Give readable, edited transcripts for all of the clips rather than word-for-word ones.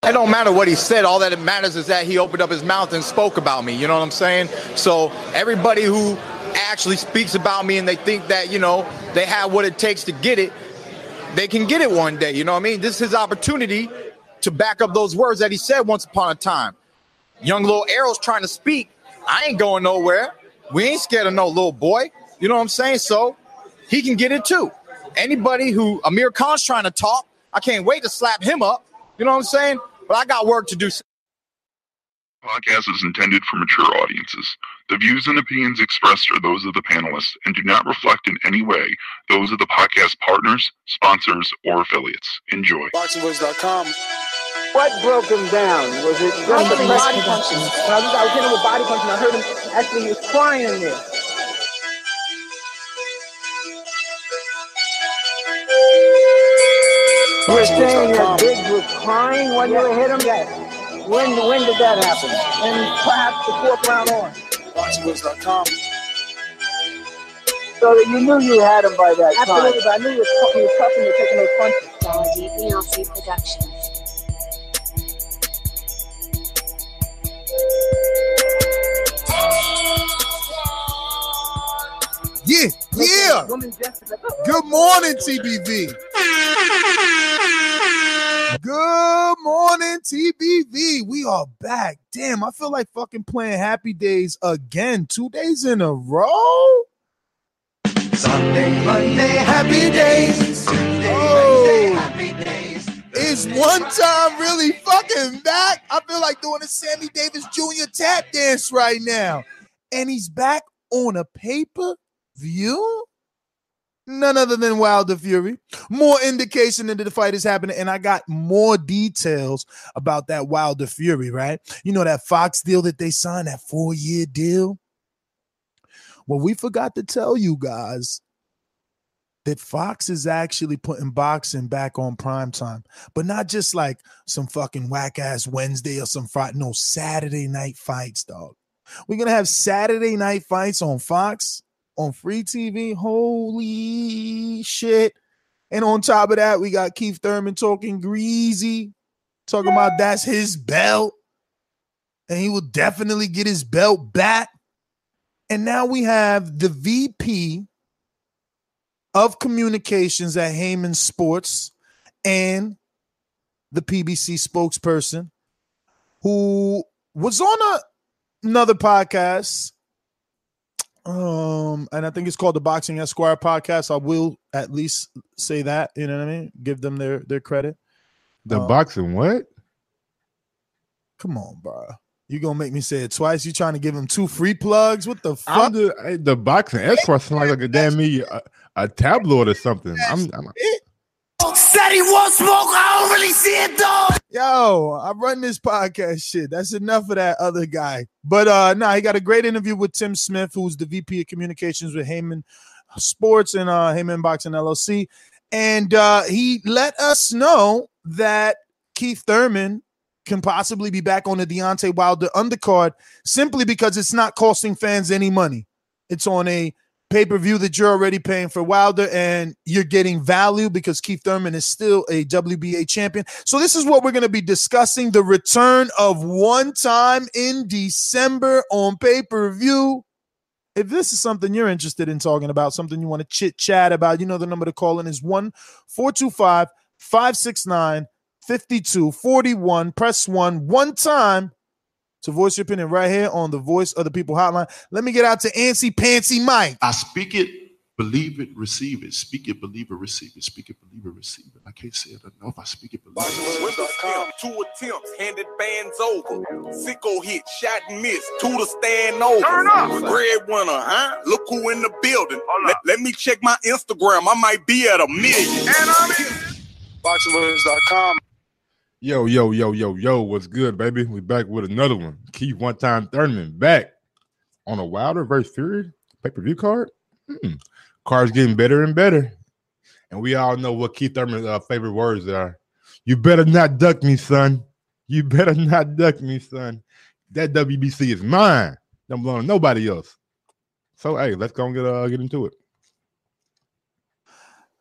It don't matter what he said. All that it matters is that he opened up his mouth and spoke about me. You know what I'm saying? So everybody who actually speaks about me and they think that, you know, they have what it takes to get it, they can get it one day. You know what I mean? This is his opportunity to back up those words that he said once upon a time. Young Lil Arrow's trying to speak. I ain't going nowhere. We ain't scared of no little boy. You know what I'm saying? So he can get it too. Anybody who Amir Khan's trying to talk, I can't wait to slap him up. You know what I'm saying? But I got work to do. Podcast is intended for mature audiences. The views and opinions expressed are those of the panelists and do not reflect in any way those of the podcast partners, sponsors, or affiliates. Enjoy. BoxingWords.com. What broke him down? Was it just the body punching? When I was hitting him with body punching, I heard him actually, he was crying in there. You were saying that Biggs was crying when you hit him? Yes. When did that happen? And perhaps the fourth round on. BoxingWords.com. So that you knew you had him by that time. Absolutely, but I knew he was tough and taking those punches. Quality Nazi Productions. Yeah. Good morning, TBV. Good morning, TBV. We are back. Damn, I feel like fucking playing Happy Days again. 2 days in a row. Sunday, Monday, Happy Days. Tuesday, Happy Days. Is One Time really fucking back? I feel like doing a Sammy Davis Jr. tap dance right now. And he's back on a pay-per-view? None other than Wilder Fury. More indication that the fight is happening, and I got more details about that Wilder Fury, right? You know that Fox deal that they signed, that 4-year deal? Well, we forgot to tell you guys that Fox is actually putting boxing back on primetime, but not just like some fucking whack-ass Wednesday or some Friday. No, Saturday night fights, dog. We're going to have Saturday night fights on Fox, on free TV. Holy shit. And on top of that, we got Keith Thurman talking greasy, talking about that's his belt, and he will definitely get his belt back. And now we have the VP of communications at Heyman Sports and the PBC spokesperson who was on another podcast. And I think it's called the Boxing Esquire podcast. I will at least say that, you know what I mean? Give them their credit. The boxing what? Come on, bro. You gonna make me say it twice? You trying to give him 2 free plugs? What the fuck? The Boxing Esquire sounds like a damn a tabloid or something. Said he won't smoke. I don't really see it though. Yo, I run this podcast shit. That's enough of that other guy. But he got a great interview with Tim Smith, who's the VP of Communications with Heyman Sports and Heyman Boxing LLC. And he let us know that Keith Thurman can possibly be back on the Deontay Wilder undercard simply because it's not costing fans any money. It's on a pay-per-view that you're already paying for Wilder, and you're getting value because Keith Thurman is still a WBA champion. So this is what we're going to be discussing, the return of One Time in December on pay-per-view. If this is something you're interested in talking about, something you want to chit-chat about, you know the number to call in is 1-425-569-5241. Press 1 time to voice your opinion right here on the Voice of the People hotline. Let me get out to Antsy Pantsy Mike. I speak it, believe it, receive it. Speak it, believe it, receive it. Speak it, believe it, receive it. I can't say it enough. I speak it, believe it. 2 attempts, handed bands over. Sicko hit, shot and miss. 2 to stand over. Turn up. Breadwinner, huh? Look who in the building. Let me check my Instagram. I might be at 1 million. And I'm in. BoxingWords.com. Yo, what's good, baby? We back with another one. Keith One Time Thurman back on a Wilder versus Fury pay-per-view card. Card's getting better and better. And we all know what Keith Thurman's favorite words are. You better not duck me, son. You better not duck me, son. That WBC is mine. Don't belong to nobody else. So, hey, let's go and get into it.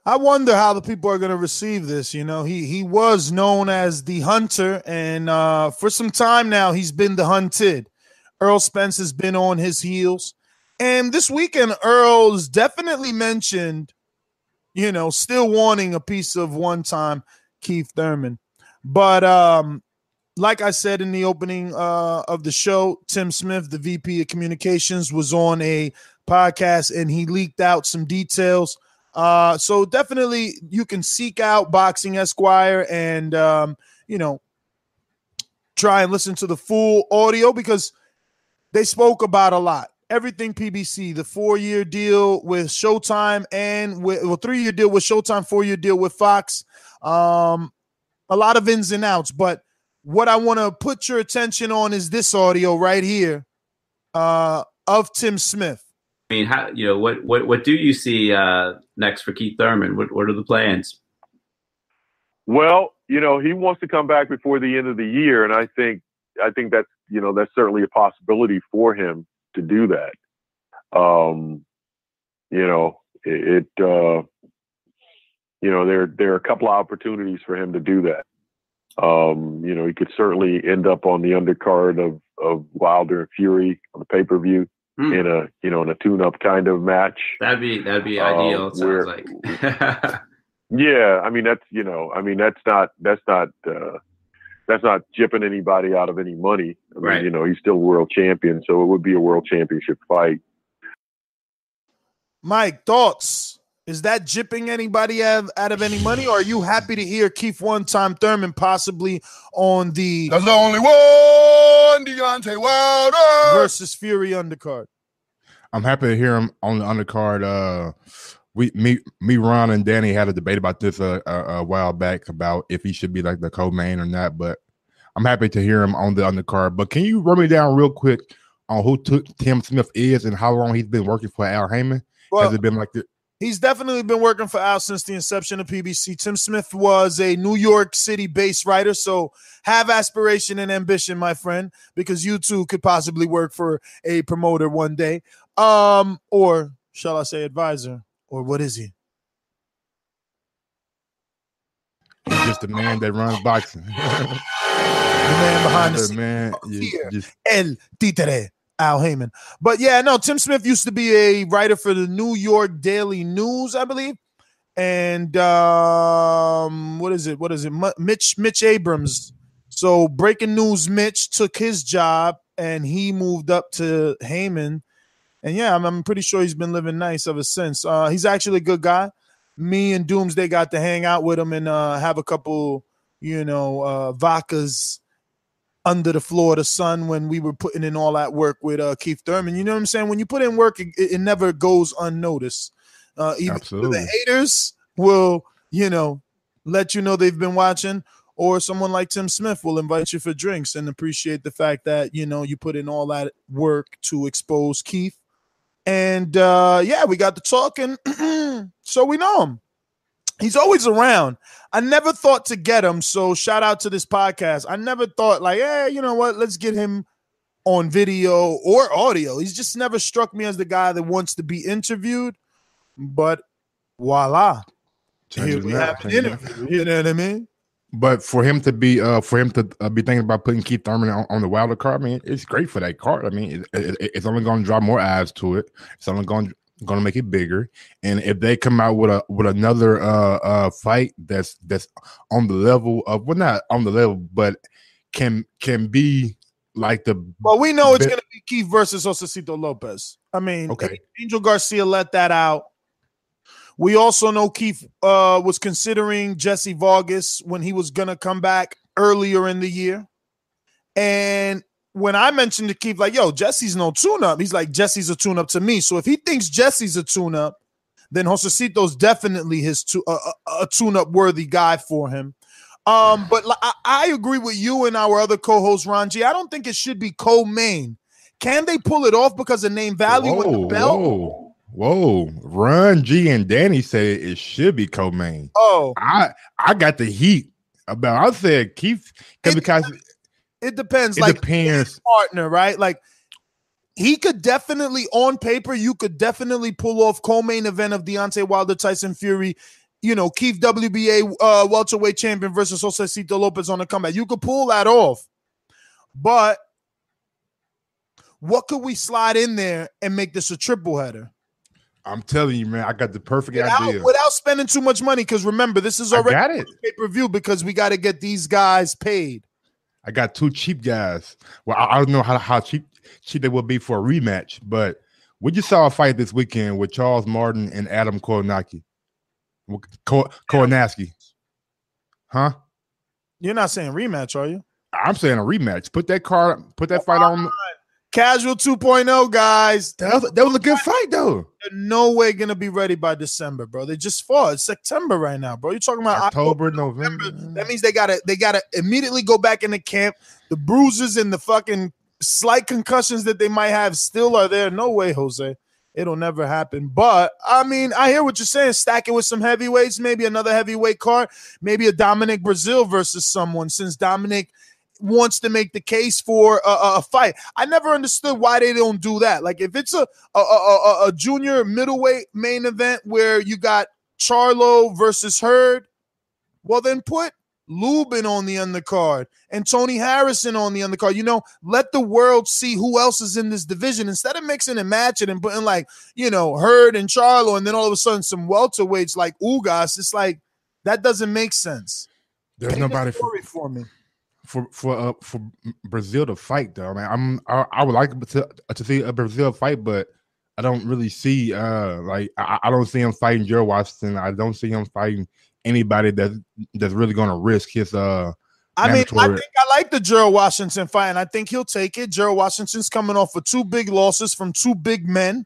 I wonder how the people are going to receive this. You know, he was known as the hunter, and for some time now, he's been the hunted. Earl Spence has been on his heels. And this weekend, Earl's definitely mentioned, you know, still wanting a piece of one-time Keith Thurman. But like I said in the opening of the show, Tim Smith, the VP of Communications, was on a podcast, and he leaked out some details. So definitely you can seek out Boxing Esquire and, you know, try and listen to the full audio because they spoke about a lot. Everything PBC, the 4-year deal with Showtime and 3-year deal with Showtime, 4-year deal with Fox. A lot of ins and outs, but what I want to put your attention on is this audio right here of Tim Smith. I mean, how, you know, what do you see next for Keith Thurman? What are the plans? Well, you know, he wants to come back before the end of the year, and I think that's, you know, that's certainly a possibility for him to do that. You know, you know, there are a couple of opportunities for him to do that. You know, he could certainly end up on the undercard of Wilder and Fury on the pay-per-view in a tune-up kind of match. That'd be ideal. It sounds like. Yeah, I mean that's not jipping anybody out of any money. I mean, right. You know, he's still world champion, so it would be a world championship fight. Mike, thoughts? Is that jipping anybody out of any money, or are you happy to hear Keith one-time Thurman possibly on the There's only one Deontay Wilder versus Fury undercard? I'm happy to hear him on the undercard. Me, Ron, and Danny had a debate about this a while back about if he should be like the co-main or not, but I'm happy to hear him on the undercard. But can you run me down real quick on who Tim Smith is and how long he's been working for Al Heyman? Well, has it been like this? He's definitely been working for Al since the inception of PBC. Tim Smith was a New York City-based writer, so have aspiration and ambition, my friend, because you too could possibly work for a promoter one day, or shall I say advisor, or what is he? He's just a man that runs boxing. The man behind the scenes. Man, El Títere. Al Heyman. But yeah, no, Tim Smith used to be a writer for the New York Daily News, I believe. And what is it? Mitch Abrams. So Breaking News Mitch took his job and he moved up to Heyman. And yeah, I'm pretty sure he's been living nice ever since. He's actually a good guy. Me and Doomsday got to hang out with him and have a couple, vodkas under the Florida sun when we were putting in all that work with Keith Thurman. You know what I'm saying? When you put in work, it never goes unnoticed. Even the haters will, let you know they've been watching, or someone like Tim Smith will invite you for drinks and appreciate the fact that, you put in all that work to expose Keith. And, we got to talking, so we know him. He's always around. I never thought to get him, so shout out to this podcast. I never thought like, hey, you know what? Let's get him on video or audio. He's just never struck me as the guy that wants to be interviewed. But voila, here we have an interview. You know what I mean? But for him to be thinking about putting Keith Thurman on the Wilder card, I mean, it's great for that card. I mean, it's only going to draw more eyes to it. It's only going to make it bigger. And if they come out with another fight that's on the level of, well, not on the level, but can be like the. Well, we know it's going to be Keith versus Josecito Lopez. I mean, okay. Angel Garcia let that out. We also know Keith was considering Jesse Vargas when he was going to come back earlier in the year. And when I mentioned to Keith, like, yo, Jesse's no tune-up, he's like, Jesse's a tune-up to me. So if he thinks Jesse's a tune-up, then Josecito's definitely a tune-up worthy guy for him. But I agree with you and our other co-host, Ron G. I don't think it should be co-main. Can they pull it off because of name value with the belt? Whoa, Ron G and Danny said it should be co-main. Oh, I got the heat about. I said Keith because it depends. It depends. Partner, right? Like he could definitely, on paper, you could definitely pull off co-main event of Deontay Wilder, Tyson Fury Keith WBA welterweight champion versus Josecito Lopez on the comeback. You could pull that off. But what could we slide in there and make this a triple header? I'm telling you, man, I got the perfect idea. Without spending too much money, because remember, this is already pay-per-view because we got to get these guys paid. I got two cheap guys. Well, I don't know how cheap they will be for a rematch, but we just saw a fight this weekend with Charles Martin and Adam Kownacki. Kownacki. Huh? You're not saying rematch, are you? I'm saying a rematch. Put that fight on. Casual 2.0, guys. That was a good fight, though. They're no way going to be ready by December, bro. They just fought. It's September right now, bro. You're talking about October, November. That means they gotta immediately go back into camp. The bruises and the fucking slight concussions that they might have still are there. No way, Jose. It'll never happen. But, I mean, I hear what you're saying. Stack it with some heavyweights, maybe another heavyweight card, maybe a Dominic Brazil versus someone, since Dominic wants to make the case for a fight. I never understood why they don't do that. Like, if it's a junior middleweight main event where you got Charlo versus Hurd, well, then put Lubin on the undercard and Tony Harrison on the undercard. Let the world see who else is in this division instead of mixing and matching and putting Hurd and Charlo, and then all of a sudden some welterweights like Ugas. It's like that doesn't make sense. There's nobody for me. For Brazil to fight, though, man. I would like to see a Brazil fight, but I don't really see I don't see him fighting Gerald Washington. I don't see him fighting anybody that's really going to risk his. I think I like the Gerald Washington fight, and I think he'll take it. Gerald Washington's coming off of two big losses from two big men.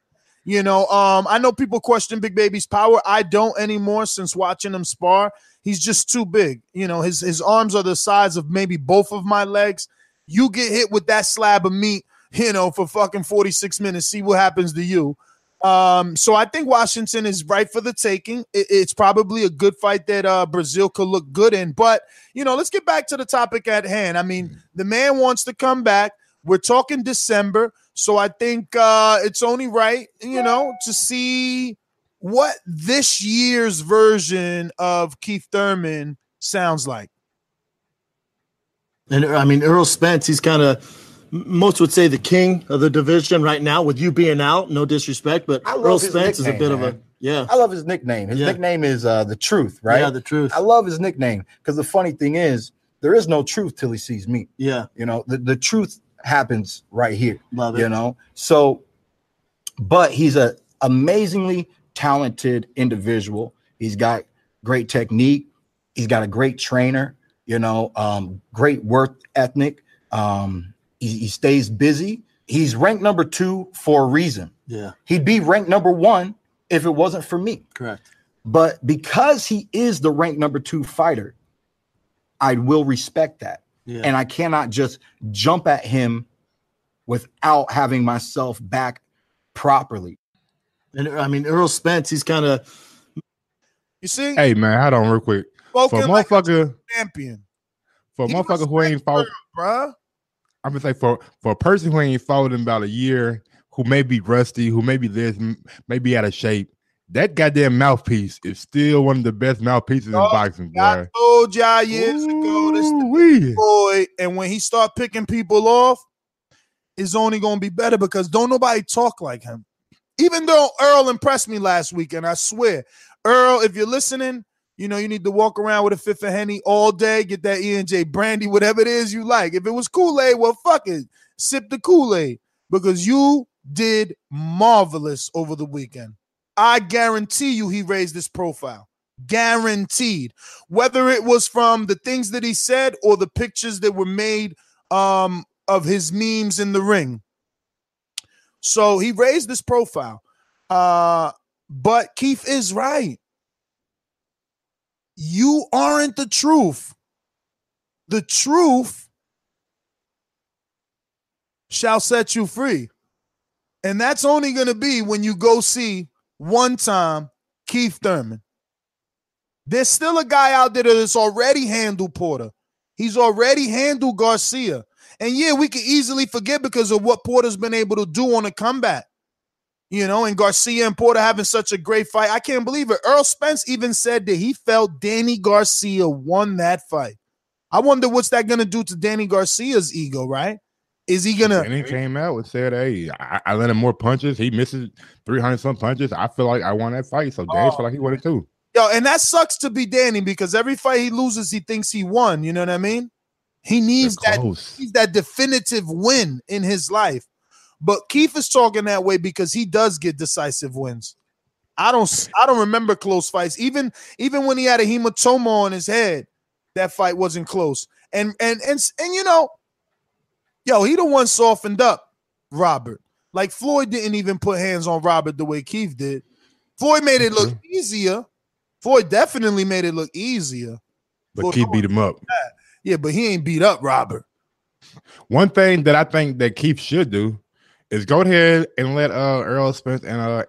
I know people question Big Baby's power. I don't anymore since watching him spar. He's just too big. His arms are the size of maybe both of my legs. You get hit with that slab of meat, for fucking 46 minutes. See what happens to you. So I think Washington is right for the taking. It's probably a good fight that Brazil could look good in. But, let's get back to the topic at hand. I mean, the man wants to come back. We're talking December. So I think it's only right, to see what this year's version of Keith Thurman sounds like. And I mean, Errol Spence, he's kind of, most would say, the king of the division right now with you being out. No disrespect, but Errol Spence is a bit of a, I love his nickname. His nickname is The Truth, right? Yeah, The Truth. I love his nickname because the funny thing is there is no truth till he sees me. Yeah. The truth happens right here. Love it. So, but he's a amazingly talented individual. He's got great technique. He's got a great trainer, great work ethic. He stays busy. He's ranked number 2 for a reason. Yeah. He'd be ranked number 1 if it wasn't for me. Correct. But because he is the ranked number 2 fighter, I will respect that. Yeah. And I cannot just jump at him without having myself back properly. And I mean, Errol Spence, he's kind of. You see? Hey, man, hold on real quick. For a motherfucker, champion. For a motherfucker who ain't fought, bruh. I'm gonna say for a person who ain't fought in about a year, who may be rusty, who may be this, may be out of shape, that goddamn mouthpiece is still one of the best mouthpieces in boxing, boy. I told y'all years ago this the boy, and when he start picking people off, it's only gonna be better because don't nobody talk like him. Even though Earl impressed me last week, and I swear, Earl, if you're listening, you need to walk around with a fifth of Henny all day, get that E&J brandy, whatever it is you like. If it was Kool-Aid, well, fuck it. Sip the Kool-Aid because you did marvelous over the weekend. I guarantee you he raised his profile. Guaranteed. Whether it was from the things that he said or the pictures that were made of his memes in the ring. So he raised his profile. But Keith is right. You aren't the truth. The truth shall set you free. And that's only going to be when you go see one time Keith Thurman. There's still a guy out there that's already handled Porter. He's already handled Garcia. And yeah, we can easily forget because of what Porter's been able to do on a comeback. And Garcia and Porter having such a great fight. I can't believe it. Earl Spence even said that he felt Danny Garcia won that fight. I wonder what's that going to do to Danny Garcia's ego, right? Is he going to... And he came out and said, hey, I let him more punches. He misses 300-some punches. I feel like I won that fight. So Danny felt like he won it too. Yo, and that sucks to be Danny because every fight he loses, he thinks he won. You know what I mean? He needs that definitive win in his life. But Keith is talking that way because he does get decisive wins. I don't remember close fights. Even when he had a hematoma on his head, that fight wasn't close. And yo, he the one softened up Robert. Like Floyd didn't even put hands on Robert the way Keith did. Floyd made it look easier. Floyd definitely made it look easier. But Keith beat him up. Yeah, but he ain't beat up Robert. One thing that I think that Keith should do is go ahead and let Earl Spence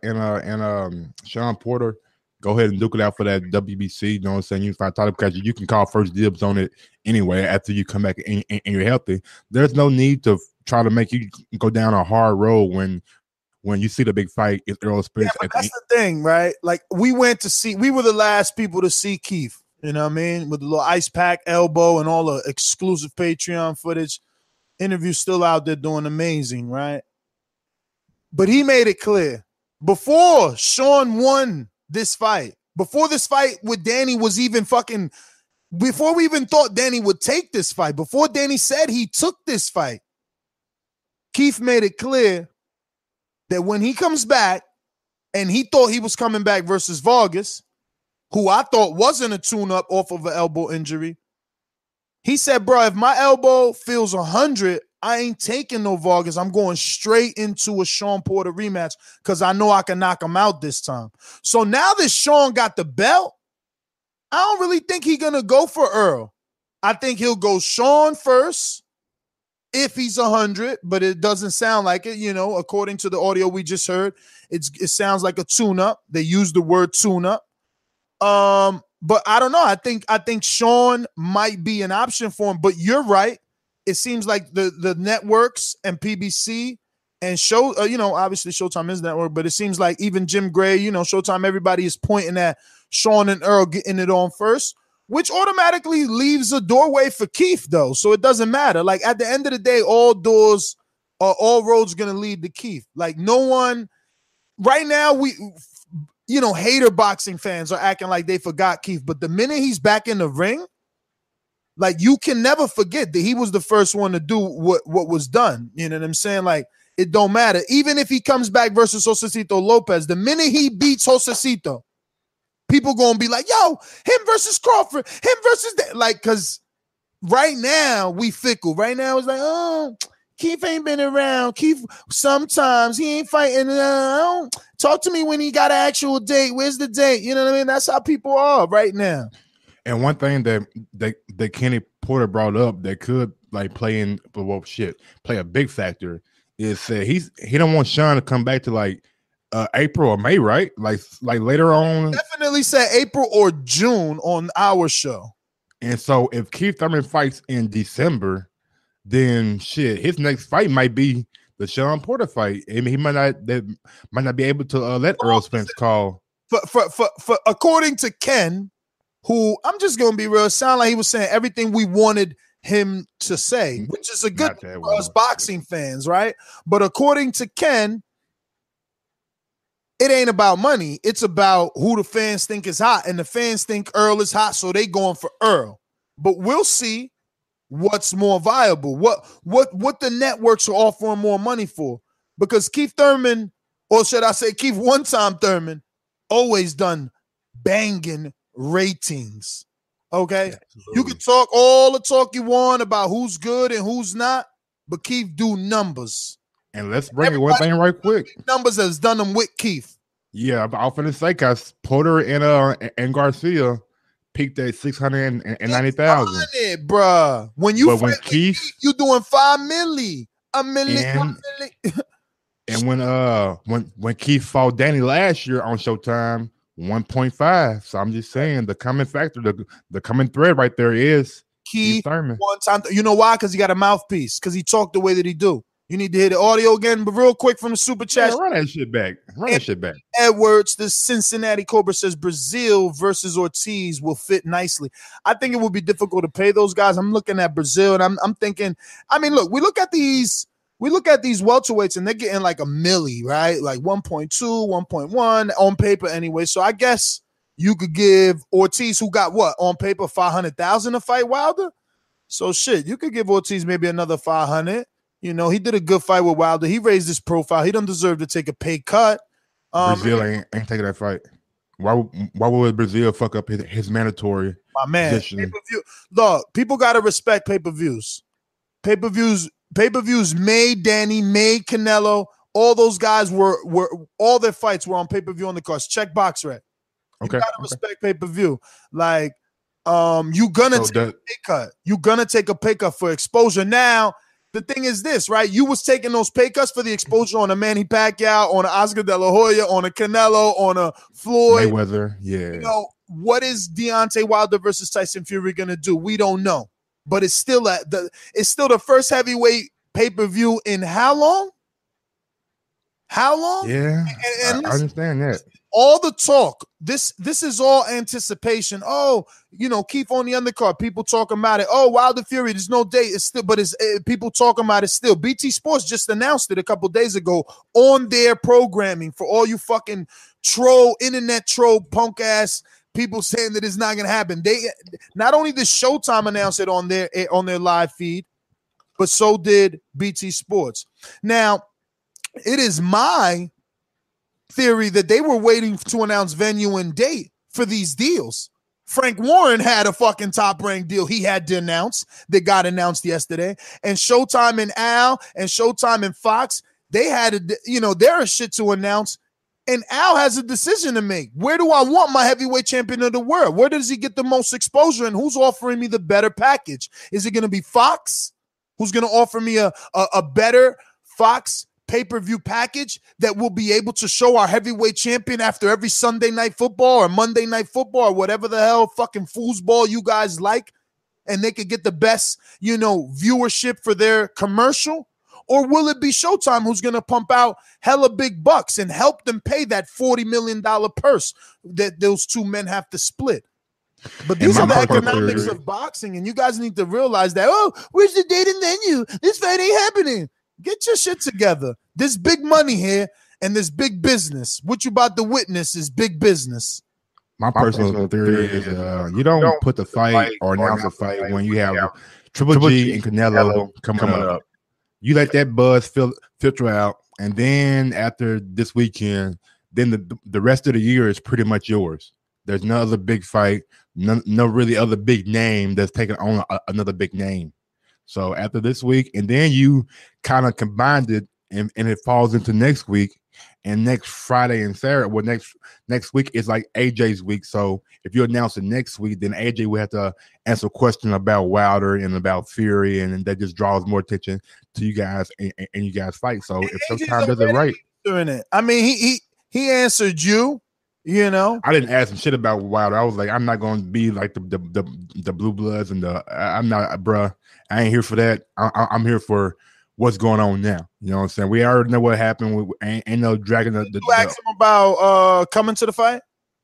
and Sean Porter go ahead and duke it out for that WBC. You know what I'm saying? Unified title because you can call first dibs on it anyway after you come back and you're healthy. There's no need to try to make you go down a hard road when you see the big fight. It's Earl Spence. Yeah, that's the thing, right? Like we were the last people to see Keith. You know what I mean? With the little ice pack elbow and all the exclusive Patreon footage. Interviews still out there doing amazing, right? But he made it clear before Sean won this fight, before this fight with Danny was even before we even thought Danny would take this fight, before Danny said he took this fight, Keith made it clear that when he comes back, and he thought he was coming back versus Vargas, who I thought wasn't a tune-up off of an elbow injury, he said, bro, if my elbow feels 100, I ain't taking no Vargas. I'm going straight into a Sean Porter rematch because I know I can knock him out this time. So now that Sean got the belt, I don't really think he's going to go for Earl. I think he'll go Sean first if he's 100, but it doesn't sound like it. According to the audio we just heard, it sounds like a tune-up. They use the word tune-up. But I don't know. I think Sean might be an option for him. But you're right. It seems like the networks and PBC and obviously Showtime is network, but it seems like even Jim Gray, Showtime, everybody is pointing at Sean and Earl getting it on first, which automatically leaves a doorway for Keith, though. So it doesn't matter. Like at the end of the day, all roads going to lead to Keith. Like no one right now, hater boxing fans are acting like they forgot Keith, but the minute he's back in the ring, like you can never forget that he was the first one to do what was done. You know what I'm saying? Like it don't matter. Even if he comes back versus Josecito Lopez, the minute he beats Josecito, people gonna be like, yo, him versus Crawford, him versus that. Like, because right now we fickle. Right now it's like, oh, Keith ain't been around. Keith, sometimes he ain't fighting. Talk to me when he got an actual date. Where's the date? You know what I mean? That's how people are right now. And one thing that Kenny Porter brought up that could play a big factor is that he don't want Sean to come back to April or May, right? Like later on. Definitely said April or June on our show. And so if Keith Thurman fights in December, then his next fight might be the Sean Porter fight. I mean, he might not be able to let Earl Spence call. For according to Ken, who I'm just gonna be real, sound like he was saying everything we wanted him to say, which is a good thing for us boxing fans, right? But according to Ken, it ain't about money. It's about who the fans think is hot, and the fans think Earl is hot, so they going for Earl. But we'll see what's more viable, what the networks are offering more money for. Because Keith Thurman, or should I say Keith one-time Thurman, always done banging ratings. Okay? Absolutely. You can talk all the talk you want about who's good and who's not, but Keith do numbers. And let's bring it one thing right quick. Numbers has done them with Keith. Yeah, I'm off in the say because Porter and Garcia peaked at 690,000, bruh. When Keith, you doing $5 million, $1 million. And when Keith fought Danny last year on Showtime, 1.5. So I'm just saying the common factor, the common thread right there is Keith Thurman. One time, you know why? Because he got a mouthpiece. Because he talked the way that he do. You need to hear the audio again, but real quick from the super chat. Run that shit back. Run that shit back. Edwards, the Cincinnati Cobra says Brazil versus Ortiz will fit nicely. I think it would be difficult to pay those guys. I'm looking at Brazil, and I'm thinking. I mean, look, we look at these welterweights, and they're getting like a milli, right? Like 1.2, 1.1 on paper anyway. So I guess you could give Ortiz, who got what on paper, 500,000 to fight Wilder. So shit, you could give Ortiz maybe another 500. You know, he did a good fight with Wilder. He raised his profile. He don't deserve to take a pay cut. Brazil ain't taking that fight. Why would Brazil fuck up his mandatory? My man, position? pay-per-view. Look, people gotta respect pay-per-views. Pay-per-views made Danny, made Canelo. All those guys were all their fights were on pay-per-view on the cards. Check BoxRec. You gotta respect pay-per-view. Like, you gonna take a pay cut. You gonna take a pay cut for exposure. Now, the thing is this, right? You was taking those pay cuts for the exposure on a Manny Pacquiao, on a Oscar De La Hoya, on a Canelo, on a Floyd. Mayweather, yeah. You know, what is Deontay Wilder versus Tyson Fury gonna do? We don't know. But it's still the first heavyweight pay-per-view in how long? How long? Yeah, and I understand that. All the talk, this is all anticipation. Oh, you know, Keith on the undercard, people talking about it. Oh, Wilder Fury, there's no date. It's still, but it's people talking about it still. BT Sports just announced it a couple days ago on their programming for all you fucking internet troll punk ass people saying that it's not gonna happen. They not only did Showtime announce it on their live feed, but so did BT Sports. Now, it is my theory that they were waiting to announce venue and date for these deals. Frank Warren had a fucking top-ranked deal he had to announce that got announced yesterday. And Showtime and Al and Showtime and Fox, they had there is shit to announce. And Al has a decision to make. Where do I want my heavyweight champion of the world? Where does he get the most exposure, and who's offering me the better package? Is it going to be Fox, who's going to offer me a better Fox pay-per-view package that will be able to show our heavyweight champion after every Sunday Night Football or Monday Night Football or whatever the hell fucking foosball you guys like, and they could get the best, viewership for their commercial? Or will it be Showtime who's going to pump out hella big bucks and help them pay that $40 million purse that those two men have to split? But these are the economics of boxing, and you guys need to realize that, where's the date and venue? This fight ain't happening. Get your shit together. There's big money here, and there's big business. What you about to witness is big business. My personal theory is you don't put the fight or announce a fight when you have Triple G and Canelo coming up. You let that buzz filter out, and then after this weekend, then the rest of the year is pretty much yours. There's no other big fight, no really other big name that's taking on another big name. So after this week, and then you kind of combined it, and it falls into next week, and next Friday and Saturday. Well, next week is like AJ's week. So if you announce it next week, then AJ will have to answer a question about Wilder and about Fury, and that just draws more attention to you guys and you guys fight. So if Showtime does it right, doing it. I mean, he answered you. I didn't ask him shit about Wilder. I was like, I'm not going to be like the blue bloods and I'm not, bruh. I ain't here for that. I'm here for what's going on now. You know what I'm saying? We already know what happened. Ain't no dragging the. You asked him about coming to the fight?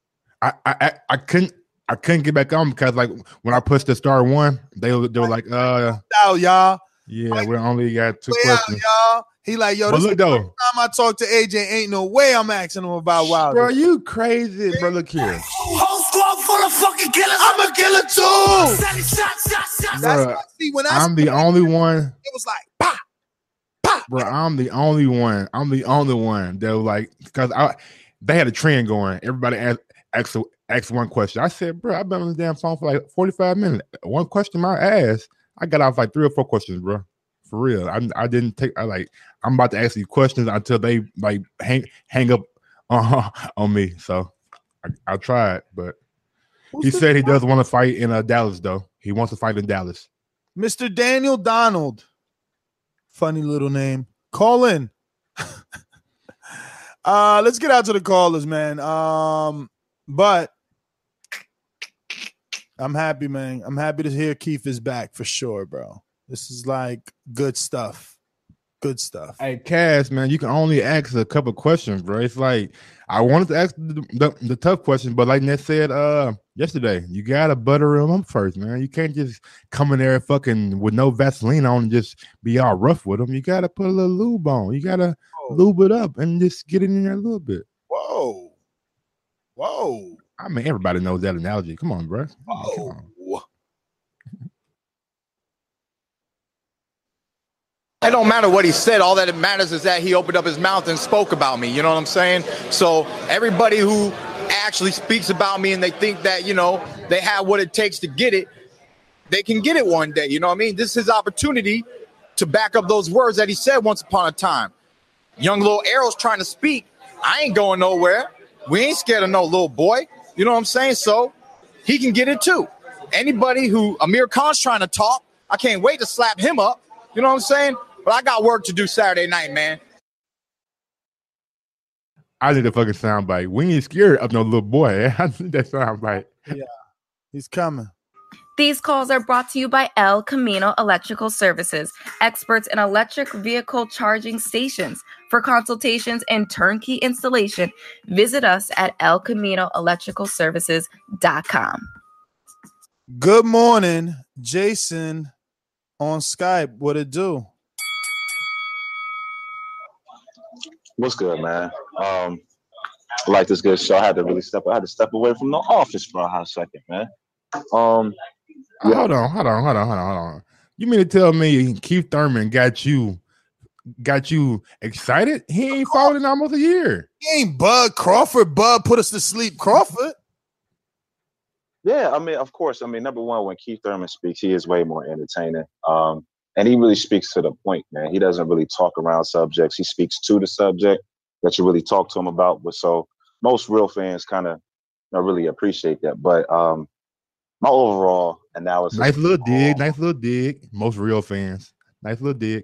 I couldn't get back on because like when I pushed the star one, they were like, out, y'all. Yeah, we only got two questions. Out, y'all. He like, yo, this is the first time I talk to AJ. Ain't no way I'm asking him about Wilder. Bro, you crazy, bro. Look here. Whole squad full of fucking killers. I'm a killer too. Bro, I'm the only one. It was like, bah, bah. Bro, I'm the only one. I'm the only one that was like, because they had a trend going. Everybody asked one question. I said, bro, I've been on the damn phone for like 45 minutes. One question my ass. I got off like 3 or 4 questions, bro. For real. I didn't take. I'm about to ask you questions until they like hang up on me. So I tried, but he said he does want to fight in Dallas though. He wants to fight in Dallas. Mr. Daniel Donald. Funny little name. Call in. Let's get out to the callers, man. But I'm happy, man. I'm happy to hear Keith is back for sure, bro. This is like good stuff. Good stuff. Hey, Cass, man, you can only ask a couple questions, bro. It's like I wanted to ask the tough question, but like Ned said yesterday, you gotta butter them up first, man. You can't just come in there fucking with no Vaseline on and just be all rough with them. You gotta put a little lube on. You gotta lube it up and just get it in there a little bit. Whoa. I mean, everybody knows that analogy. Come on, bro. Come on. It don't matter what he said. All that it matters is that he opened up his mouth and spoke about me. You know what I'm saying? So everybody who actually speaks about me and they think that, you know, they have what it takes to get it, they can get it one day. You know what I mean? This is his opportunity to back up those words that he said once upon a time. Young Lil Arrow's trying to speak. I ain't going nowhere. We ain't scared of no little boy. You know what I'm saying? So he can get it too. Anybody who Amir Khan's trying to talk, I can't wait to slap him up. You know what I'm saying? But I got work to do Saturday night, man. I need a fucking soundbite. We ain't scared of no little boy. I need that soundbite. Yeah, he's coming. These calls are brought to you by El Camino Electrical Services, experts in electric vehicle charging stations. For consultations and turnkey installation, visit us at elcaminoelectricalservices.com. Good morning, Jason on Skype. What it do? What's good, man? I like this good show. I had to step away from the office for a hot second, man. Hold on. You mean to tell me Keith Thurman got you excited? He ain't fought in almost a year. He ain't Bud Crawford. Bud put us to sleep, Crawford. Yeah, I mean, of course. I mean, number one, when Keith Thurman speaks, he is way more entertaining. And he really speaks to the point, man. He doesn't really talk around subjects. He speaks to the subject that you really talk to him about. But so most real fans kind of really appreciate that. But my overall analysis. Nice little dig. Most real fans. Nice little dig.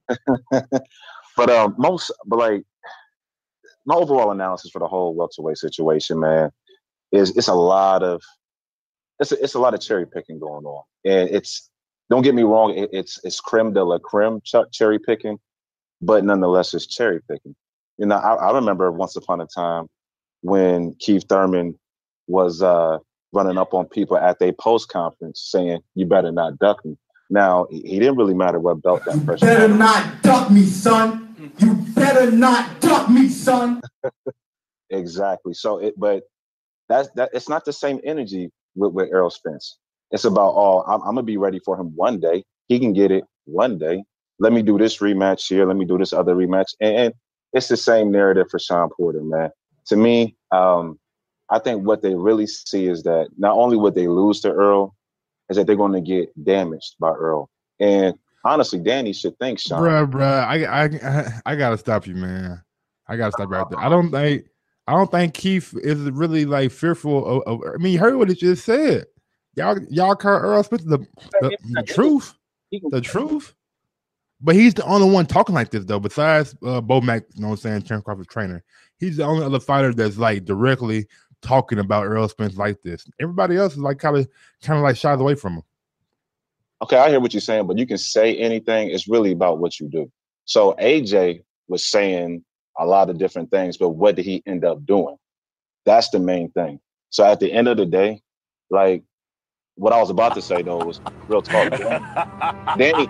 But my overall analysis for the whole welterweight situation, man, is it's a lot of cherry picking going on. And don't get me wrong, it's creme de la creme cherry picking, but nonetheless, it's cherry picking. You know, I remember once upon a time when Keith Thurman was running up on people at their post conference saying, "You better not duck me." Now, he didn't really matter what belt that person had. Better not duck me, son. You better not duck me, son. Exactly. So it's not the same energy with Errol Spence. It's about, I'm going to be ready for him one day. He can get it one day. Let me do this rematch here. Let me do this other rematch. And it's the same narrative for Shawn Porter, man. To me, I think what they really see is that not only would they lose to Earl, is that they're going to get damaged by Earl. And honestly, Danny should thank Shawn. Bruh, I got to stop you, man. I got to stop right there. I don't think Keith is really like fearful of I mean, you heard what he just said. Y'all call Earl Spence the truth. The truth. But he's the only one talking like this, though, besides Bo Mack, you know what I'm saying, Terence Crawford's trainer. He's the only other fighter that's like directly talking about Earl Spence like this. Everybody else is like kind of like shies away from him. Okay, I hear what you're saying, but you can say anything. It's really about what you do. So AJ was saying a lot of different things, but what did he end up doing? That's the main thing. So at the end of the day, like, what I was about to say, though, was real talk. Danny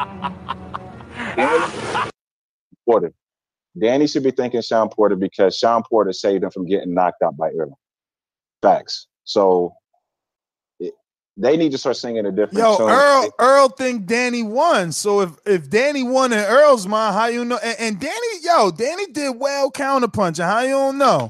Porter. Danny should be thanking Shawn Porter because Shawn Porter saved him from getting knocked out by Earl. Facts. So they need to start singing a different tune. Earl think Danny won. So if Danny won in Earl's mind, how you know? And Danny did well counterpunching. How you don't know?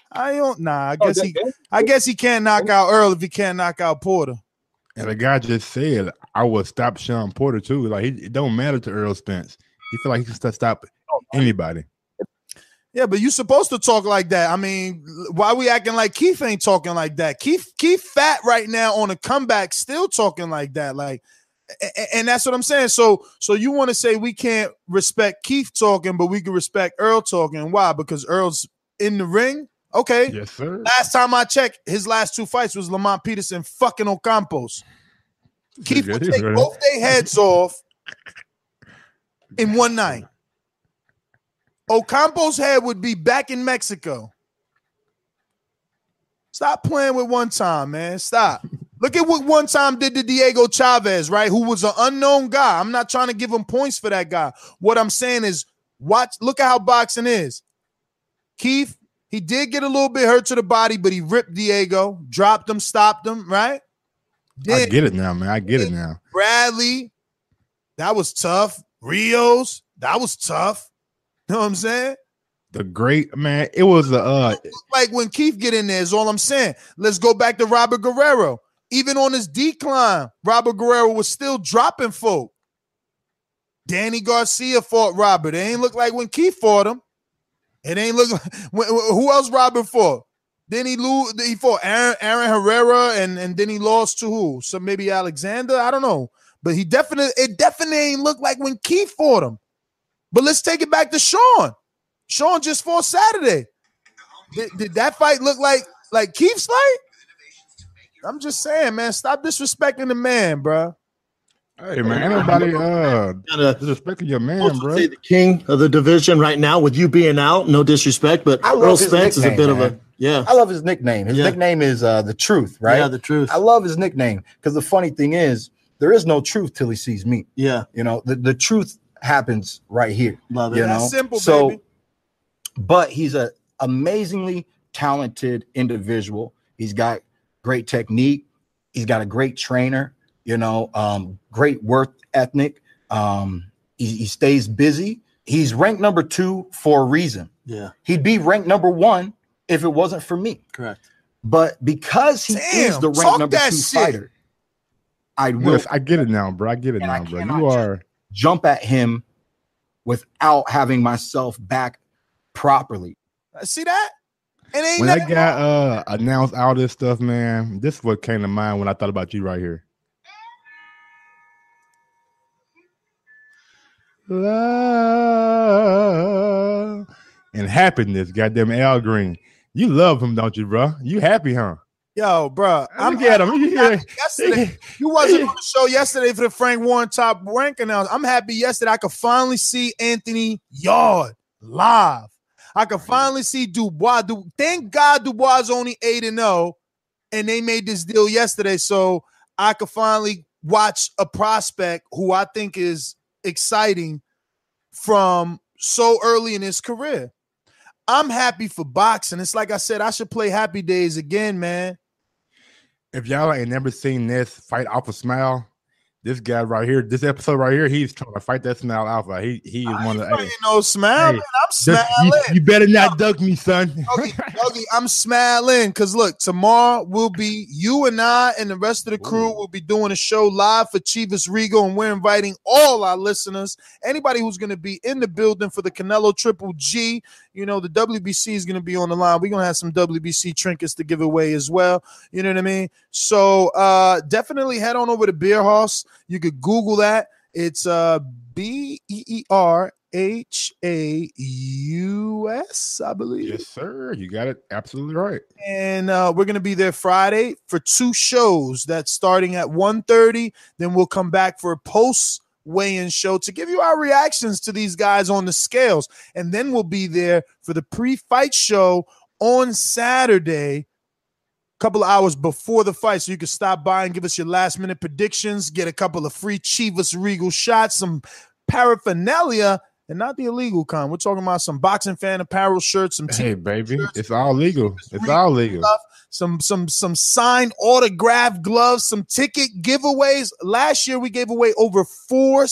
I guess he can't knock out Earl if he can't knock out Porter. And the guy just said, I would stop Shawn Porter too. Like, it don't matter to Earl Spence. He feel like he can stop anybody. Yeah, but you're supposed to talk like that. I mean, why we acting like Keith ain't talking like that? Keith fat right now on a comeback, still talking like that. Like, and that's what I'm saying. So you want to say we can't respect Keith talking, but we can respect Earl talking. Why? Because Earl's in the ring? Okay. Yes, sir. Last time I checked, his last two fights was Lamont Peterson fucking Ocampos. Keith would take both their heads off in one night. Ocampo's head would be back in Mexico. Stop playing with one time, man. Stop. Look at what one time did to Diego Chavez, right? Who was an unknown guy. I'm not trying to give him points for that guy. What I'm saying is, look at how boxing is. Keith, he did get a little bit hurt to the body, but he ripped Diego, dropped him, stopped him, right? I get it now, man. I get it now. Bradley, that was tough. Rios, that was tough. You know what I'm saying? The great man, it was like when Keith get in there is all I'm saying. Let's go back to Robert Guerrero. Even on his decline, Robert Guerrero was still dropping folk. Danny Garcia fought Robert. It ain't look like when Keith fought him. It ain't look like who else Robert fought. Then he fought Aaron Herrera, and then he lost to who? So maybe Alexander. I don't know, but it definitely ain't look like when Keith fought him. But let's take it back to Sean. Sean just fought Saturday. Did that fight look like Keith's fight? I'm just saying, man. Stop disrespecting the man, bro. Hey, man, ain't nobody disrespecting your man, bro. Say the king of the division right now with you being out. No disrespect, but Earl Spence is a bit of a I love his nickname. His nickname is the Truth, right? Yeah, the Truth. I love his nickname because the funny thing is there is no truth till he sees me. Yeah, you know the truth happens right here. Love it. You know, That's simple, so, baby. But he's an amazingly talented individual. He's got great technique. He's got a great trainer. You know, great work ethic. He stays busy. He's ranked number 2 for a reason. Yeah, he'd be ranked number 1 if it wasn't for me. Correct. But because he is the ranked number 2 fighter, I get it now, bro. I get it now, bro. You are jump at him without having myself back properly. See that? When that guy announced all this stuff, man, this is what came to mind when I thought about you right here. Love and happiness, goddamn Al Green. You love him, don't you, bro? You happy, huh? Yo, bro. Look at him. Yesterday, you wasn't on the show yesterday for the Frank Warren top rank announcement. I'm happy yesterday I could finally see Anthony Yard live. I could finally see Dubois. Thank God Dubois is only 8-0, and they made this deal yesterday, so I could finally watch a prospect who I think is exciting from so early in his career. I'm happy for boxing. It's like I said, I should play Happy Days again, man. If y'all ain't never seen this fight off a smile, this guy right here, this episode right here, he's trying to fight that smile alpha. He is one of the. No smile, man. I'm smiling. You better not duck me, son. Dougie, I'm smiling because look, tomorrow will be you and I and the rest of the crew will be doing a show live for Chivas Regal, and we're inviting all our listeners, anybody who's going to be in the building for the Canelo Triple G. You know, the WBC is going to be on the line. We're going to have some WBC trinkets to give away as well. You know what I mean? So definitely head on over to Beer House. You could Google that. It's BEERHAUS, I believe. Yes, sir. You got it absolutely right. And we're going to be there Friday for 2 shows. That's starting at 1:30. Then we'll come back for a post weigh-in show to give you our reactions to these guys on the scales. And then we'll be there for the pre-fight show on Saturday, couple of hours before the fight, so you can stop by and give us your last-minute predictions, get a couple of free Chivas Regal shots, some paraphernalia, and not the illegal kind. We're talking about some boxing fan apparel shirts, some hey baby, it's all legal. It's all legal. Stuff, some signed autograph gloves, some ticket giveaways. Last year we gave away over 4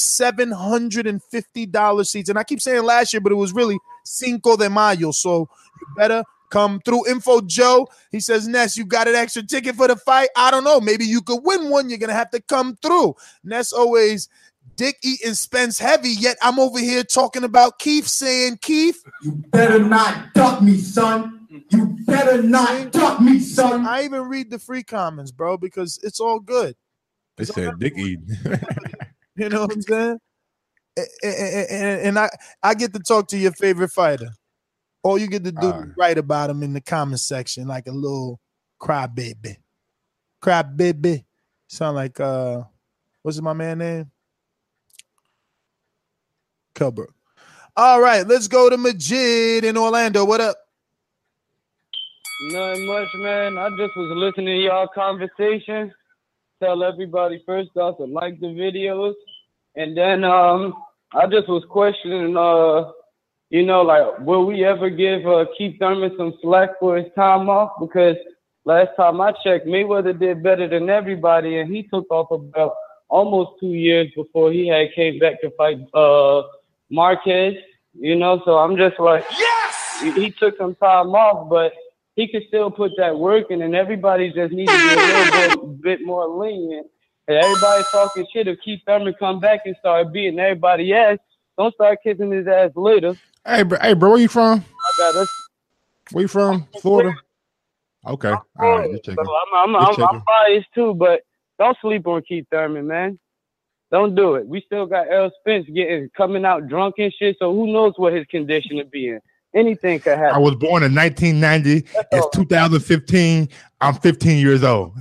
$750 seats, and I keep saying last year, but it was really Cinco de Mayo. So you better come through. Info Joe, he says, Ness, you got an extra ticket for the fight? I don't know. Maybe you could win one. You're going to have to come through. Ness always dick eating Spence heavy, yet I'm over here talking about Keith saying, Keith, you better not duck me, son. You better not duck me, son. I even read the free comments, bro, because it's all good. They said dick eating. You know what I'm saying? And I get to talk to your favorite fighter. All you get to do is write about him in the comment section like a little crybaby. Crybaby. Sound like, what's my man name? Kelbrook. All right, let's go to Majid in Orlando. What up? Nothing much, man. I just was listening to y'all conversation. Tell everybody first off to like the videos. And then I just was questioning, like, will we ever give Keith Thurman some slack for his time off? Because last time I checked, Mayweather did better than everybody, and he took off about almost 2 years before he had came back to fight Marquez. So I'm just like, yes! He took some time off, but he could still put that work in, and everybody just needs to be a little bit more lenient. And everybody talking shit. If Keith Thurman come back and start beating everybody ass, don't start kissing his ass later. Hey, bro, where you from? I got us. Where you from? Florida? Okay. All right, just checking. So I'm biased too, but don't sleep on Keith Thurman, man. Don't do it. We still got Errol Spence coming out drunk and shit, so who knows what his condition would be in. Anything could happen. I was born in 1990. It's 2015. I'm 15 years old.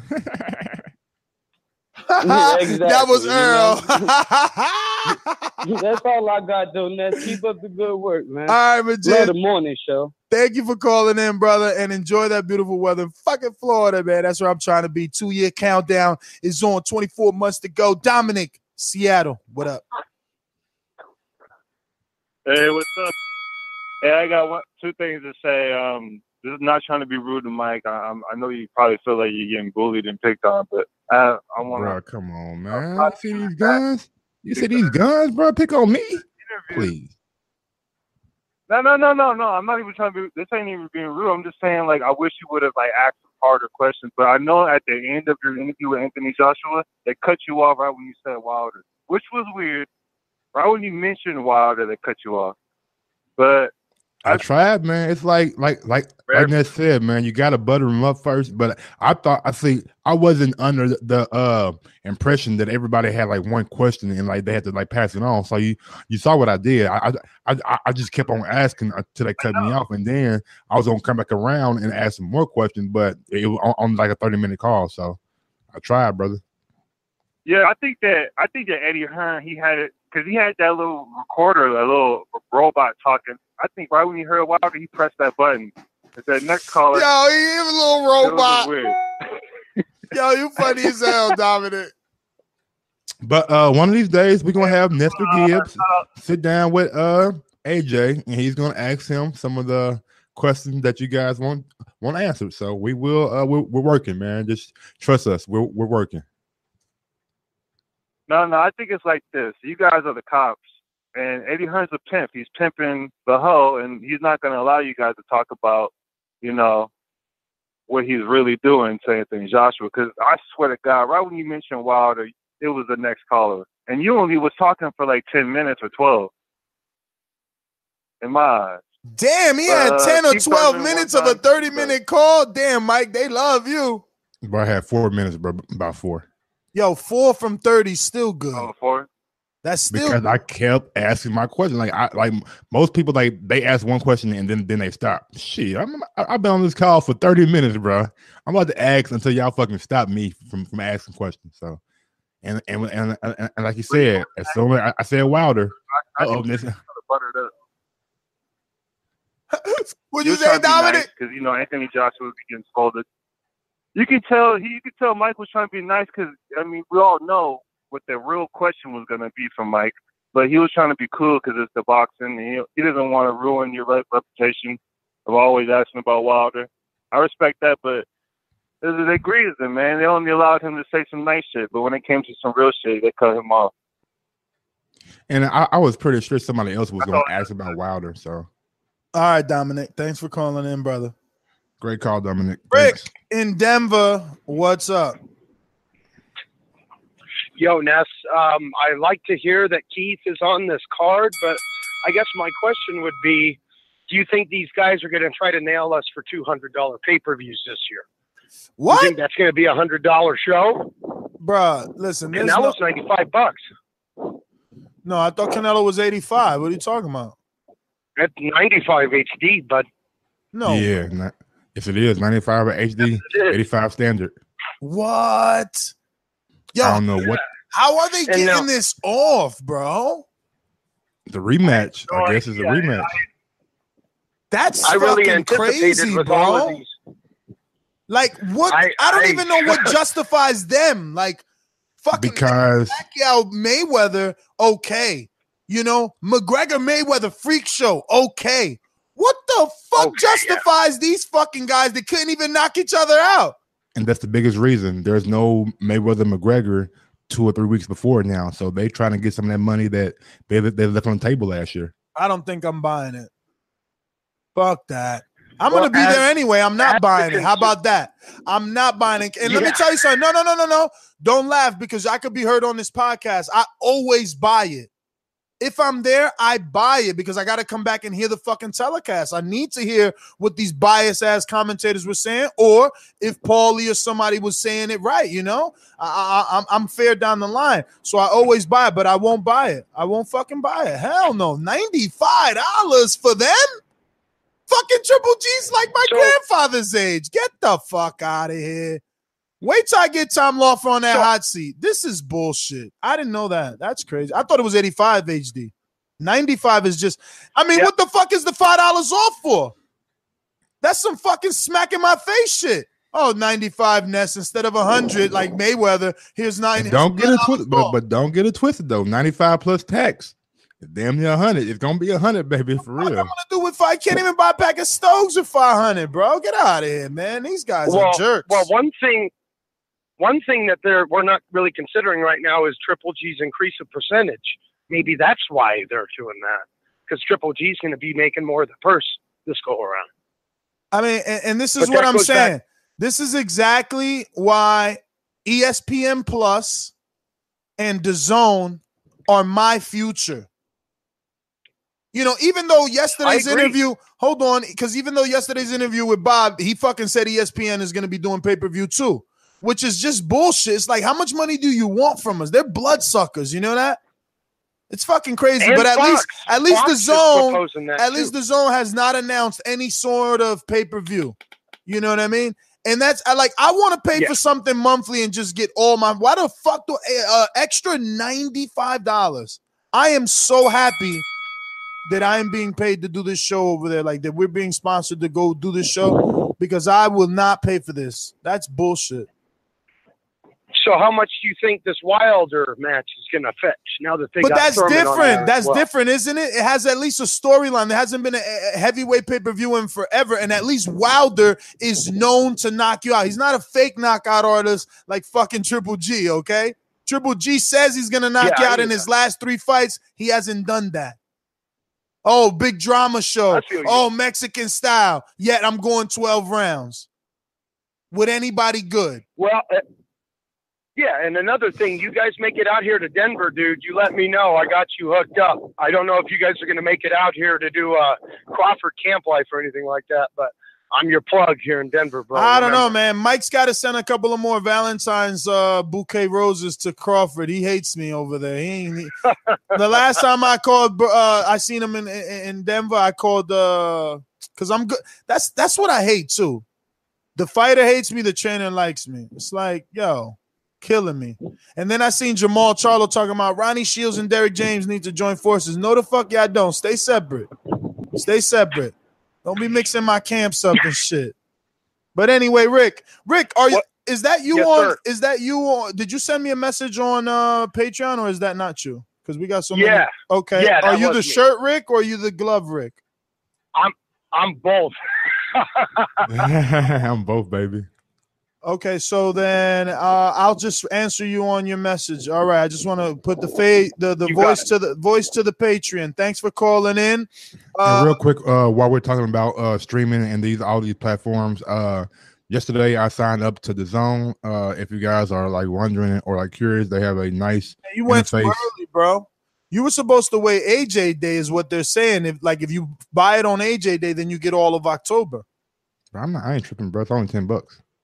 Yeah, exactly. That was Earl. That's all I got, though, Ness. Keep up the good work, man. All right, Majid. Love the morning show. Thank you for calling in, brother, and enjoy that beautiful weather in fucking Florida, man. That's where I'm trying to be. 2-year countdown is on. 24 months to go. Dominic, Seattle, what up? Hey, what's up? Hey, I got two things to say. This is not trying to be rude to Mike. I know you probably feel like you're getting bullied and picked on, but I want to. Bro, come on, man. You see these guns? You see these guns, bro? Pick on me, please. No. I'm not even trying to be. This ain't even being rude. I'm just saying, like, I wish you would have asked some harder questions. But I know at the end of your interview with Anthony Joshua, they cut you off right when you said Wilder, which was weird. Right when you mentioned Wilder, they cut you off. But I tried, man. It's like Ned said, man. You got to butter them up first. But I wasn't under the impression that everybody had one question and they had to pass it on. So you saw what I did. I just kept on asking until they cut me off, and then I was gonna come back around and ask some more questions. But it was on a 30-minute call, so I tried, brother. Yeah, I think that Eddie Hearn, he had it because he had that little recorder, that little robot talking. I think right when he heard Wilder, he pressed that button. It said next caller. Yo, he was a little robot. Weird. Yo, you funny as hell, Dominic. But one of these days, we're gonna have Nestor Gibbs sit down with AJ, and he's gonna ask him some of the questions that you guys want answered. So we will. We're working, man. Just trust us. We're working. No, I think it's like this. You guys are the cops, and Eddie Hearn's a pimp. He's pimping the hoe, and he's not going to allow you guys to talk about, what he's really doing to Anthony Joshua. Because I swear to God, right when you mentioned Wilder, it was the next caller. And you only was talking for 10 minutes or 12. In my eyes. Damn, he had 10 or 12 minutes of a 30-minute call. Damn, Mike, they love you. Bro, I had 4 minutes, bro, about 4. Yo, 4 from 30 still good. Oh, 4? That's still because good. I kept asking my question. Most people, they ask one question and then they stop. Shit, I've been on this call for 30 minutes, bro. I'm about to ask until y'all fucking stop me from asking questions. So, and like you said, as soon as I said Wilder, What you say, Dominic? Because Anthony Joshua was getting scolded. You could tell Mike was trying to be nice because we all know what the real question was going to be from Mike, but he was trying to be cool because it's the boxing. And he doesn't want to ruin your reputation of always asking about Wilder. I respect that, but they agreed with him, man. They only allowed him to say some nice shit, but when it came to some real shit, they cut him off. And I was pretty sure somebody else was going to ask about Wilder. So, all right, Dominic, thanks for calling in, brother. Great call, Dominic. Rick in Denver, what's up? Yo, Ness, I like to hear that Keith is on this card, but I guess my question would be, do you think these guys are going to try to nail us for $200 pay-per-views this year? What? You think that's going to be a $100 show? Bruh, listen. Canelo's $95. No, I thought Canelo was 85. What are you talking about? That's 95 HD, but no. Yeah, yes, it is 95 HD, 85 standard. What? Yo, I don't know what. How are they getting this off, bro? The rematch, I guess, is a rematch. That's I really fucking anticipated crazy, with all of bro. these. Like what? I don't even know what justifies them. Like fucking Because Pacquiao Mayweather, okay. You know, McGregor Mayweather freak show, okay. What the fuck justifies these fucking guys that couldn't even knock each other out? and that's the biggest reason. There's no Mayweather McGregor 2 or 3 weeks before now, so they trying to get some of that money that they left on the table last year. I don't think I'm buying it. Fuck that. I'm going to be there anyway. I'm not buying it. How about that? I'm not buying it. And let me tell you something. No. Don't laugh because I could be heard on this podcast. I always buy it. If I'm there, I buy it because I got to come back and hear the fucking telecast. I need to hear what these biased-ass commentators were saying, or if Paulie or somebody was saying it right, you know? I'm fair down the line. So I always buy it, but I won't buy it. I won't fucking buy it. Hell no. $95 for them? Fucking Triple G's like my grandfather's age. Get the fuck out of here. Wait till I get Tom Lawfer on that hot seat. This is bullshit. I didn't know that. That's crazy. I thought it was 85 HD. 95 is just, I mean, what the fuck is the $5 off for? That's some fucking smack in my face shit. Oh, 95 Ness instead of 100 like Mayweather. Here's 90. Don't get it twisted, but don't get it twisted though. 95 plus tax. Damn near 100. It's gonna be 100, baby, for real. What I'm gonna do with I can't even buy a pack of Stokes with 500, bro. Get out of here, man. These guys are jerks. Well, one thing that we're not really considering right now is Triple G's increase of percentage. Maybe that's why they're doing that, because Triple G's going to be making more of the purse this go around. I mean, and this is what I'm saying. This is exactly why ESPN Plus and DAZN are my future. You know, even though yesterday's interview, hold on, because even though yesterday's interview with Bob, he fucking said ESPN is going to be doing pay-per-view too, which is just bullshit. It's like, how much money do you want from us? They're bloodsuckers, you know that? It's fucking crazy. And but at Fox least the is zone, proposing that at least too. the zone has not announced any sort of pay-per-view. You know what I mean? And that's I want to pay for something monthly and just get all my. Why the fuck do extra $95? I am so happy that I am being paid to do this show over there, like that we're being sponsored to go do this show, because I will not pay for this. That's bullshit. So how much do you think this Wilder match is going to fetch now that they But got that's Thurman on different. there as That's well? different, isn't it? It has at least a storyline. There hasn't been a heavyweight pay-per-view in forever, and at least Wilder is known to knock you out. He's not a fake knockout artist like fucking Triple G, okay? Triple G says he's going to knock you out in his last 3 fights. He hasn't done that. Oh, big drama show. Oh, Mexican style. Yet I'm going 12 rounds. Would anybody good? Well, yeah, and another thing, you guys make it out here to Denver, dude. You let me know. I got you hooked up. I don't know if you guys are going to make it out here to do Crawford Camp Life or anything like that, but I'm your plug here in Denver, bro. I don't know, man. Mike's got to send a couple of more Valentine's bouquet roses to Crawford. He hates me over there. The last time I called, I seen him in Denver. I called because I'm good. That's what I hate too. The fighter hates me. The trainer likes me. It's like, yo, killing me. And then I seen Jamal Charlo talking about Ronnie Shields and Derrick James need to join forces. No, the fuck y'all don't. Stay separate. Stay separate. Don't be mixing my camps up and shit. But anyway, Rick, are you? Is that you on? Sir. Is that you on? Did you send me a message on Patreon, or is that not you? Because we got so many. Okay. Yeah, are you the shirt Rick or are you the glove Rick? I'm both. I'm both, baby. Okay, so then I'll just answer you on your message. All right, I just want to put the voice to the Patreon. Thanks for calling in. And real quick, while we're talking about streaming and all these platforms, yesterday I signed up to DAZN. If you guys are like wondering or like curious, they have a nice you went interface. too early, bro. You were supposed to wait AJ Day, is what they're saying. If you buy it on AJ Day, then you get all of October. I ain't tripping, bro. It's only $10.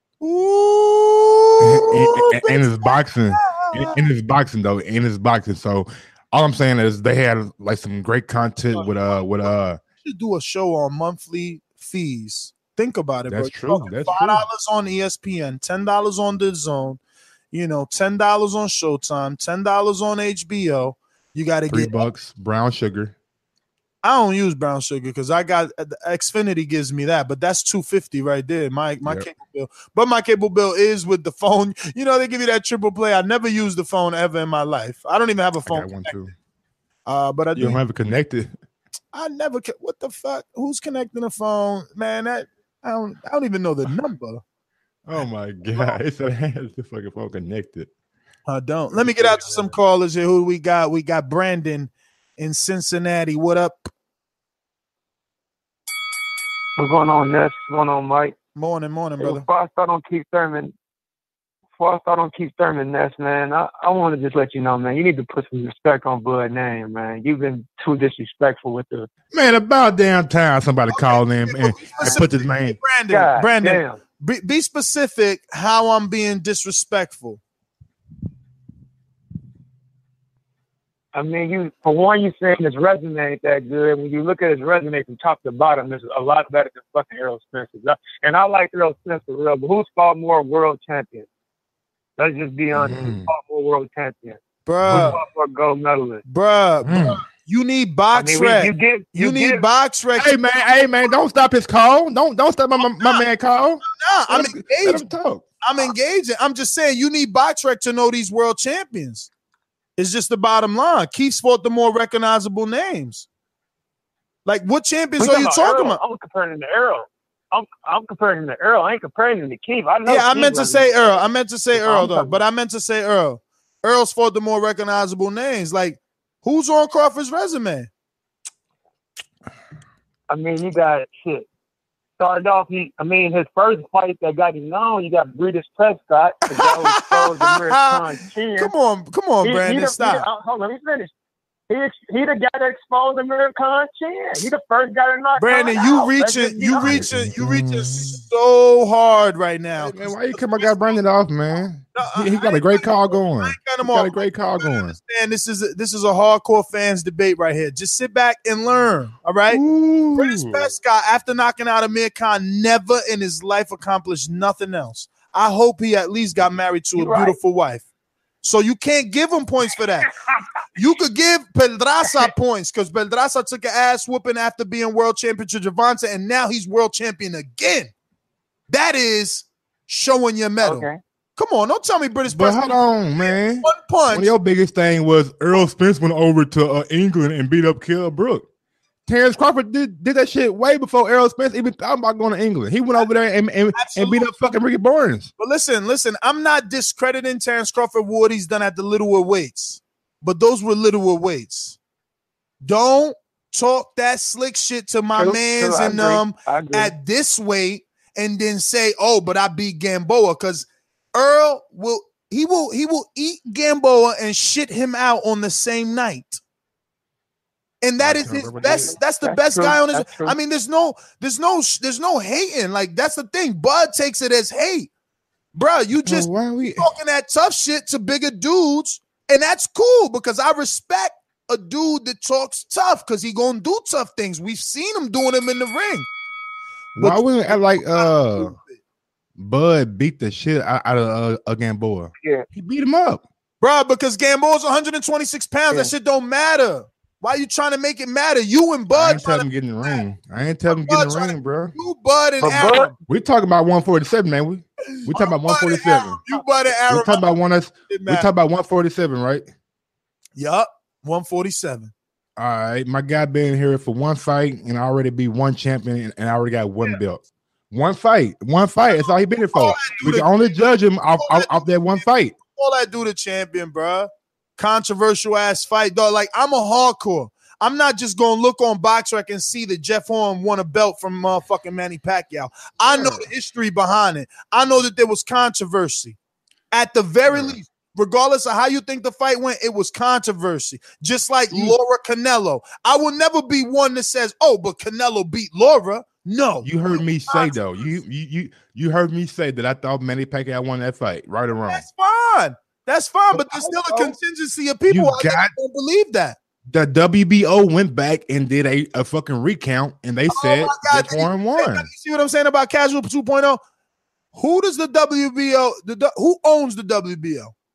Ooh, and it's boxing. And it's boxing though. And it's boxing. So all I'm saying is they had like some great content with You should do a show on monthly fees. Think about it, That's bro. true. That's $5 on ESPN, $10 on DAZN, $10 on Showtime, $10 on HBO. You got to get $3 brown sugar. I don't use brown sugar because I got Xfinity gives me that, but that's $250 right there. My cable bill, but my cable bill is with the phone. You know they give you that triple play. I never used the phone ever in my life. I don't even have a phone. I got one too. But I You don't have it connected. I never. What the fuck? Who's connecting the phone, man? That I don't even know the number. Oh my god! It said I had the fucking phone connected. I don't. Let me get out to some callers here. Who do we got? We got Brandon in Cincinnati. What up? What's going on, Ness? What's going on, Mike? Morning, brother. Before I start on Keith Thurman, Ness, man, I want to just let you know, man, you need to put some respect on Bud name, man. You've been too disrespectful with the Man, about damn time somebody called him and put his name. Brandon, be specific how I'm being disrespectful. I mean, for one, you saying his resume ain't that good. When you look at his resume from top to bottom, it's a lot better than fucking Errol Spencer's. And I like Errol Spencer real, but who's fought more world champions? Let's just be honest. Who's fought more world champions? Bruh. Who's fought more gold medalists? Bruh. You need box rec. You need box rec. Hey man, don't stop his call. Don't stop my man call. Nah, I'm Let engaging. him talk. I'm engaging. I'm just saying you need box rec to know these world champions. It's just the bottom line. Keith's fought the more recognizable names. Like, what champions are you talking about? I'm comparing him to Errol. I'm comparing him to Errol. I ain't comparing him to Keith. I meant to say Earl. I meant to say Earl, though. But I meant to say Earl. Earl's fought the more recognizable names. Like, who's on Crawford's resume? I mean, you got shit. Started off, his first fight that got him known, you got Breeders Prescott. The guy who exposed American chin. Come on, Brandon, stop. Hold on, let me finish. He the guy that exposed American chin. He the first guy to knock Brandon, him you out. reaching so hard right now. Hey, man, why you come? I got Brandon off, man. He got a great call going. And this is a hardcore fans debate right here. Just sit back and learn. All right. Breeders Prescott, after knocking out Amir Khan, never in his life accomplished nothing else. I hope he at least got married to a beautiful wife. So you can't give him points for that. You could give Pedraza points because Pedraza took an ass whooping after being world champion to Gervonta, and now he's world champion again. That is showing your medal. Okay. Come on, don't tell me British. But hold on, man. One punch. One of your biggest thing was Errol Spence went over to England and beat up Kell Brook. Terrence Crawford did that shit way before Errol Spence even thought about going to England. He went over there and beat up fucking Ricky Barnes. But listen, I'm not discrediting Terrence Crawford what he's done at the littler weights, but those were littler weights. Don't talk that slick shit to my mans and at this weight and then say, oh, but I beat Gamboa, because Earl will eat Gamboa and shit him out on the same night. And that is his best. That's the best guy on his. I mean, there's no hating. Like, that's the thing. Bud takes it as hate, bro. You just talking that tough shit to bigger dudes, and that's cool because I respect a dude that talks tough because he gonna do tough things. We've seen him doing them in the ring. Why wouldn't act like Bud beat the shit out of Gamboa? Yeah, he beat him up, bro. Because Gamboa's 126 pounds. Yeah. That shit don't matter. Why are you trying to make it matter? You and Bud. I ain't tell him get in the ring. I ain't tell him get in the ring, bro. You, Bud, and Aaron. We talking about 147, man. We talking about 147. You, Bud, and Aaron. We talking about 147, right? Yup, 147. All right, my guy been here for one fight and already be one champion and I already got one belt. One fight. That's all he been here for. We can only judge him off that one fight. All I do the champion, bro. Controversial ass fight, dog. Like, I'm a hardcore. I'm not just gonna look on BoxRec and see that Jeff Horn won a belt from motherfucking Manny Pacquiao. I know the history behind it. I know that there was controversy. At the very least, regardless of how you think the fight went, it was controversy. Just like Laura Canelo. I will never be one that says, "Oh, but Canelo beat Laura." No. You heard me say though. You heard me say that I thought Manny Pacquiao won that fight, right or wrong. That's fine, but there's still a contingency of people that don't believe that. The WBO went back and did a fucking recount, and they said Jeff Horn won. You see what I'm saying about Casual 2.0? Who does the WBO? Who owns the WBO?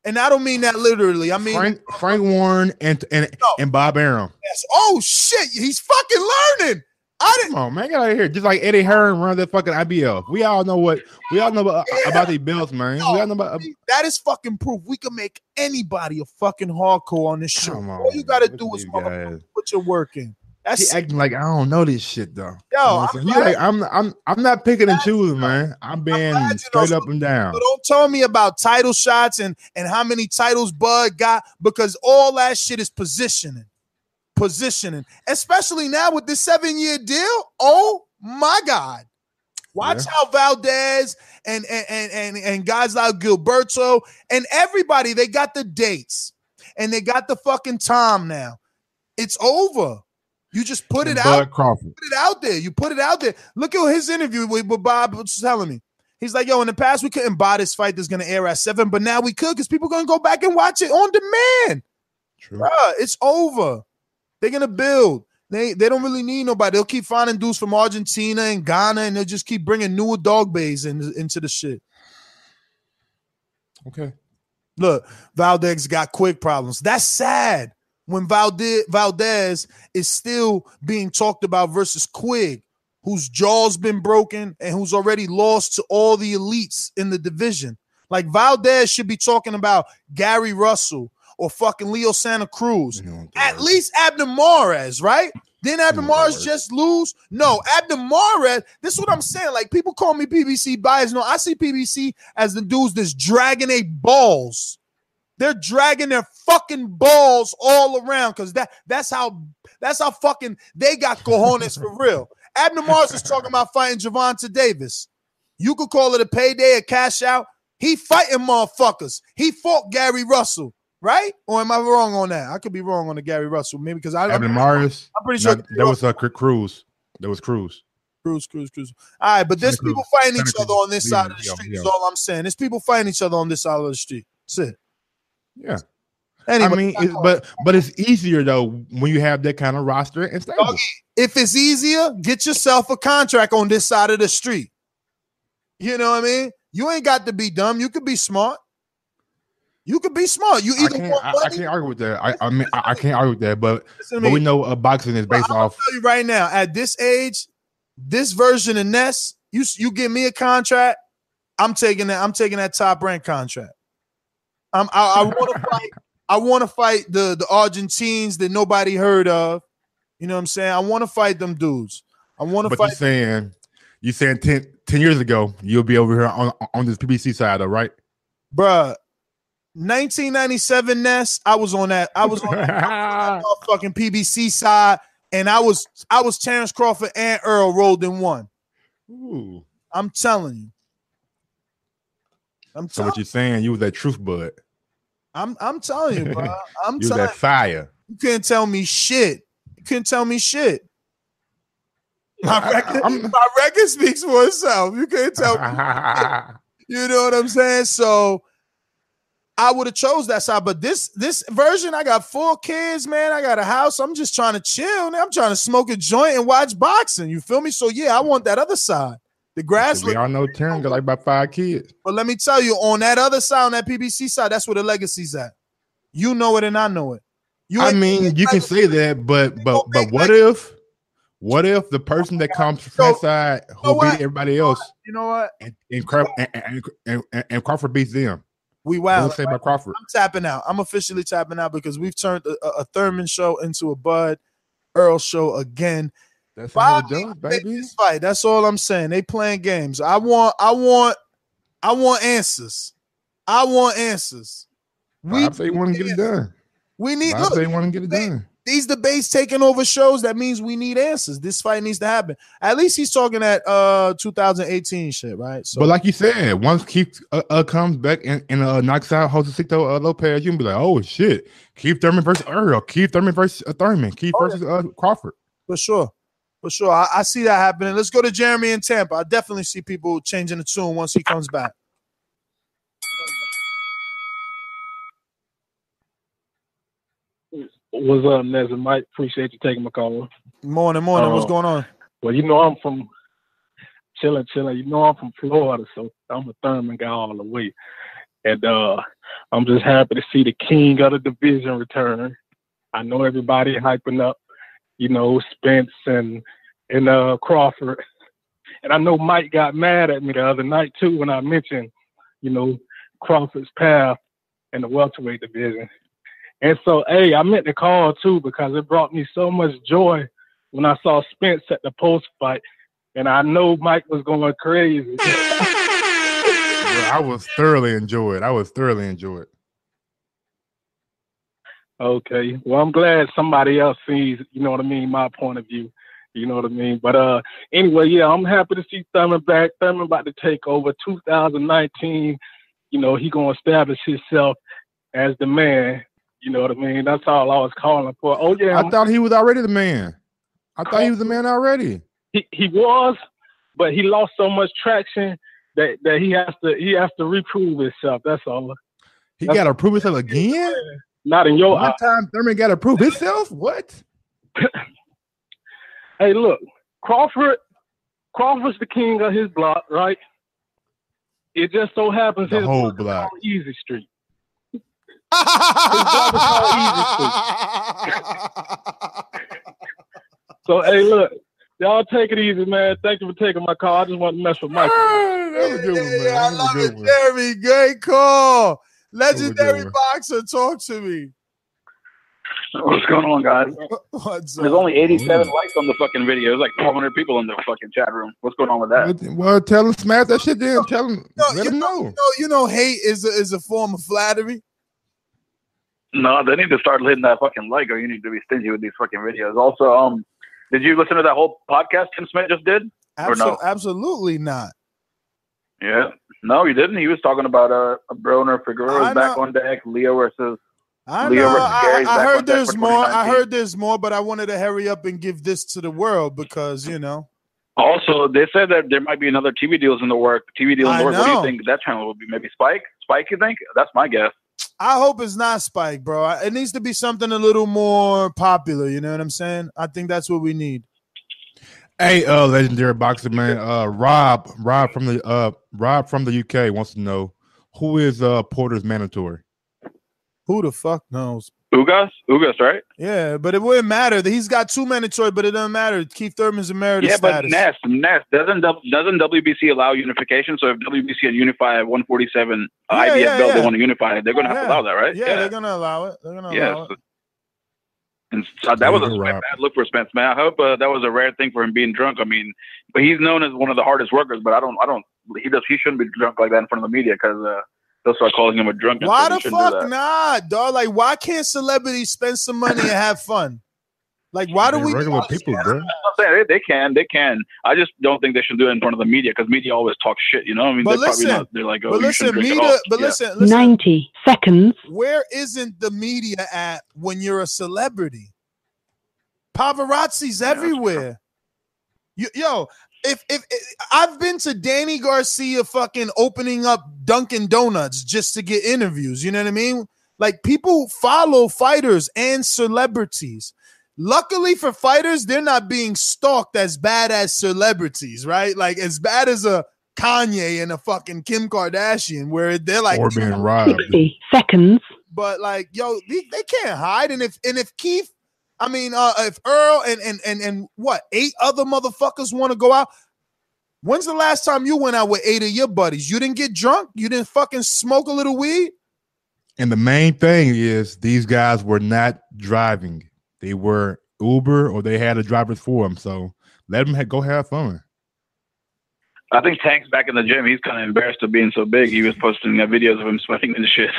And I don't mean that literally. I mean Frank Warren and Bob Arum. Yes. Oh shit, he's fucking learning. Come on, man, get out of here. Just like Eddie Hearn runs that fucking IBL. We all know about these belts, man. We all know about that is fucking proof. We can make anybody a fucking hardcore on this show. All you gotta do is put your work in. He acting like I don't know this shit though. Yo, I'm not picking and choosing, man. I'm being straight up and down. So don't tell me about title shots and how many titles Bud got, because all that shit is positioning, especially now with this 7-year deal. Oh my God. Watch how Valdez and guys like Gilberto and everybody, they got the dates and they got the fucking time now. It's over. You just put it out. Crawford. Put it out there. You put it out there. Look at his interview with Bob was telling me. He's like, yo, in the past, we couldn't buy this fight that's going to air at 7, but now we could because people are going to go back and watch it on demand. True. Bruh, it's over. They're going to build. They don't really need nobody. They'll keep finding dudes from Argentina and Ghana, and they'll just keep bringing newer dog bays into the shit. Okay. Look, Valdez got quick problems. That's sad. When Valdez is still being talked about versus Quigg, whose jaw's been broken and who's already lost to all the elites in the division. Like Valdez should be talking about Gary Russell or fucking Leo Santa Cruz. At least Abner Mares, right? Didn't Abner Mares just lose? No, Abner Mares, this is what I'm saying. Like, people call me PBC biased. No, I see PBC as the dudes that's dragging their balls. They're dragging their fucking balls all around because that's how fucking they got cojones for real. Abner Mares is talking about fighting Gervonta Davis. You could call it a payday, a cash out. He fighting motherfuckers. He fought Gary Russell, right? Or am I wrong on that? I could be wrong on the Gary Russell, maybe because Abner Mares. I'm pretty sure that was Cruz. That was Cruz. Cruz. All right, but there's people fighting each other on this side of the street. Is all I'm saying. There's people fighting each other on this side of the street. That's it. Yeah. Anyway, I mean, but it's easier though when you have that kind of roster and stable. Doggy, if it's easier, get yourself a contract on this side of the street. You know what I mean? You ain't got to be dumb. You could be smart. You could be smart. You either I can't argue with that. I can't argue with that. But we know boxing is based off. I'll tell you right now, at this age, this version of Ness, you give me a contract, I'm taking that top rank contract. I want to fight. I want to fight the Argentines that nobody heard of. You know what I'm saying? I want to fight them dudes. I want to fight. You saying 10 years ago you'll be over here on this PBC side, though, right? Bruh, 1997 Ness. I was on that fucking PBC side, and I was Terrence Crawford and Earl rolled in one. Ooh. I'm telling you. So what you're saying? You was that truth bud. I'm telling you, bro. You that fire. You couldn't tell me shit. My record speaks for itself. You couldn't tell me shit. You know what I'm saying? So I would have chose that side. But this version, I got 4 kids, man. I got a house. I'm just trying to chill. I'm trying to smoke a joint and watch boxing. You feel me? So yeah, I want that other side. The grass. We all know Terrence got like about 5 kids. But let me tell you, on that other side, on that PBC side, that's where the legacy's at. You know it and I know it. You can say that, but what if the person that comes from that side who beat everybody else? You know what? And Crawford beats them. We wild. What do you say about Crawford? I'm tapping out. I'm officially tapping out because we've turned a Thurman show into a Bud Earl show again. That's how it does, baby. This fight. That's all I'm saying. They playing games. I want answers. I want answers. I say you want to get it done. We need. I say you want to get it done. These debates taking over shows. That means we need answers. This fight needs to happen. At least he's talking at 2018 shit, right? So, but like you said, once Keith comes back and knocks out Josecito Lopez, you can be like, oh shit, Keith Thurman versus Earl, Keith Thurman versus Thurman, Keith versus Crawford. For sure. I see that happening. Let's go to Jeremy in Tampa. I definitely see people changing the tune once he comes back. What's up, Nez and Mike? Appreciate you taking my call. Morning. What's going on? Well, you know I'm from chilling. You know I'm from Florida, so I'm a Thurman guy all the way. And I'm just happy to see the king of the division return. I know everybody hyping up, Spence and Crawford. And I know Mike got mad at me the other night too when I mentioned, Crawford's path in the welterweight division. And so, hey, I meant to call too because it brought me so much joy when I saw Spence at the post fight, and I know Mike was going crazy. I was thoroughly enjoyed. Okay, well, I'm glad somebody else sees, my point of view. You know what I mean? But anyway, yeah, I'm happy to see Thurman back. Thurman about to take over 2019. He gonna establish himself as the man. You know what I mean? That's all I was calling for. Oh yeah, I thought he was already the man. I thought he was the man already. He was, but he lost so much traction that he has to reprove himself. That's all. He got to prove himself again. Not in your One time Thurman got to prove himself. What? Hey, look, Crawford's the king of his block, right? It just so happens The his whole block block. is called Easy Street. His block is called Easy Street. So, hey, look, y'all take it easy, man. Thank you for taking my call. I just want to mess with Mike. That was a good one, man. I love it, Jeremy. Great call. Legendary boxer, talk to me. What's going on, guys? What's There's only 87 likes on the fucking video. There's like 400 people in the fucking chat room. What's going on with that? Well, tell him, smash that shit then. Tell him, let him know. Hate is a form of flattery. No, they need to start hitting that fucking like, or you need to be stingy with these fucking videos. Also, did you listen to that whole podcast Tim Smith just did? Or no? Absolutely not. Yeah. No, you didn't. He was talking about Broner Figueroa back on deck, Leo versus Gary's I back heard on deck there's for more. 2019. I heard there's more, but I wanted to hurry up and give this to the world because, Also, they said that there might be another TV deals in the work. What do you know. think that channel will be? Maybe Spike? Spike, you think? That's my guess. I hope it's not Spike, bro. It needs to be something a little more popular. You know what I'm saying? I think that's what we need. Hey, legendary boxer man, Rob from the UK wants to know who is Porter's mandatory. Who the fuck knows? Ugas, right? Yeah, but it wouldn't matter. He's got two mandatory, but it doesn't matter. Keith Thurman's emeritus status. But Ness doesn't WBC allow unification? So if WBC had unified 147 IBF belt, they want to unify it. They're going to have to allow that, right? Yeah, they're going to allow it. Allow it. And so that was a bad look for Spence, man. I hope that was a rare thing for him being drunk. I mean, but he's known as one of the hardest workers. But he shouldn't be drunk like that in front of the media because they'll start calling him a drunk. Why the fuck not, dog? Like, why can't celebrities spend some money and have fun? Like, why do we regular people, bro? I'm saying they can. I just don't think they should do it in front of the media because media always talk shit. You know, I mean, But they're listen, probably not. They're like, oh, but you listen, shouldn't drink media. at all. But Yeah. listen, 90 seconds. Where isn't the media at when you're a celebrity? Paparazzi's everywhere. If I've been to Danny Garcia fucking opening up Dunkin' Donuts just to get interviews, you know what I mean? Like, people follow fighters and celebrities. Luckily for fighters, they're not being stalked as bad as celebrities, right? Like, as bad as a Kanye and a fucking Kim Kardashian, where they're like, or being robbed. 60 seconds. But like, they can't hide. And if Keith, if Earl and what 8 other motherfuckers want to go out, when's the last time you went out with 8 of your buddies? You didn't get drunk? You didn't fucking smoke a little weed? And the main thing is these guys were not driving. They were Uber or they had a driver for them. So let them go have fun. I think Tank's back in the gym. He's kind of embarrassed of being so big. He was posting videos of him sweating and shit.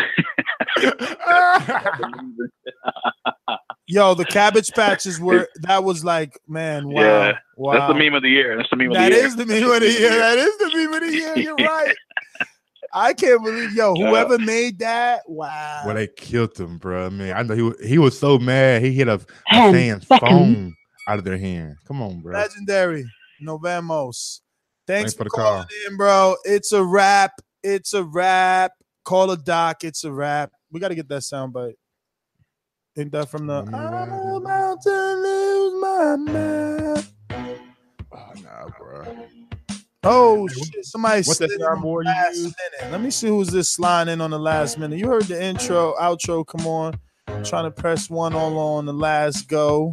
Yo, the Cabbage Patches that was like, man, wow. Yeah, wow. That's the meme of the year. That is the meme of the year. That is the meme of the year. You're right. I can't believe, whoever made that, wow. Well, they killed him, bro. I mean, I know he was so mad. He hit a 10 fan's seconds. phone out of their hand. Come on, bro. Legendary. Novamos. Thanks for the calling call. in, bro. It's a wrap. It's a wrap. Call a doc. It's a wrap. We got to get that soundbite. Ain't that from the I'm about to lose my mind? Oh, nah, bro. Oh shit! Somebody What's that slid in on the soundboard you last use? minute. Let me see who's this sliding in on the last minute. You heard the intro, outro. Come on, I'm trying to press one all on the last go.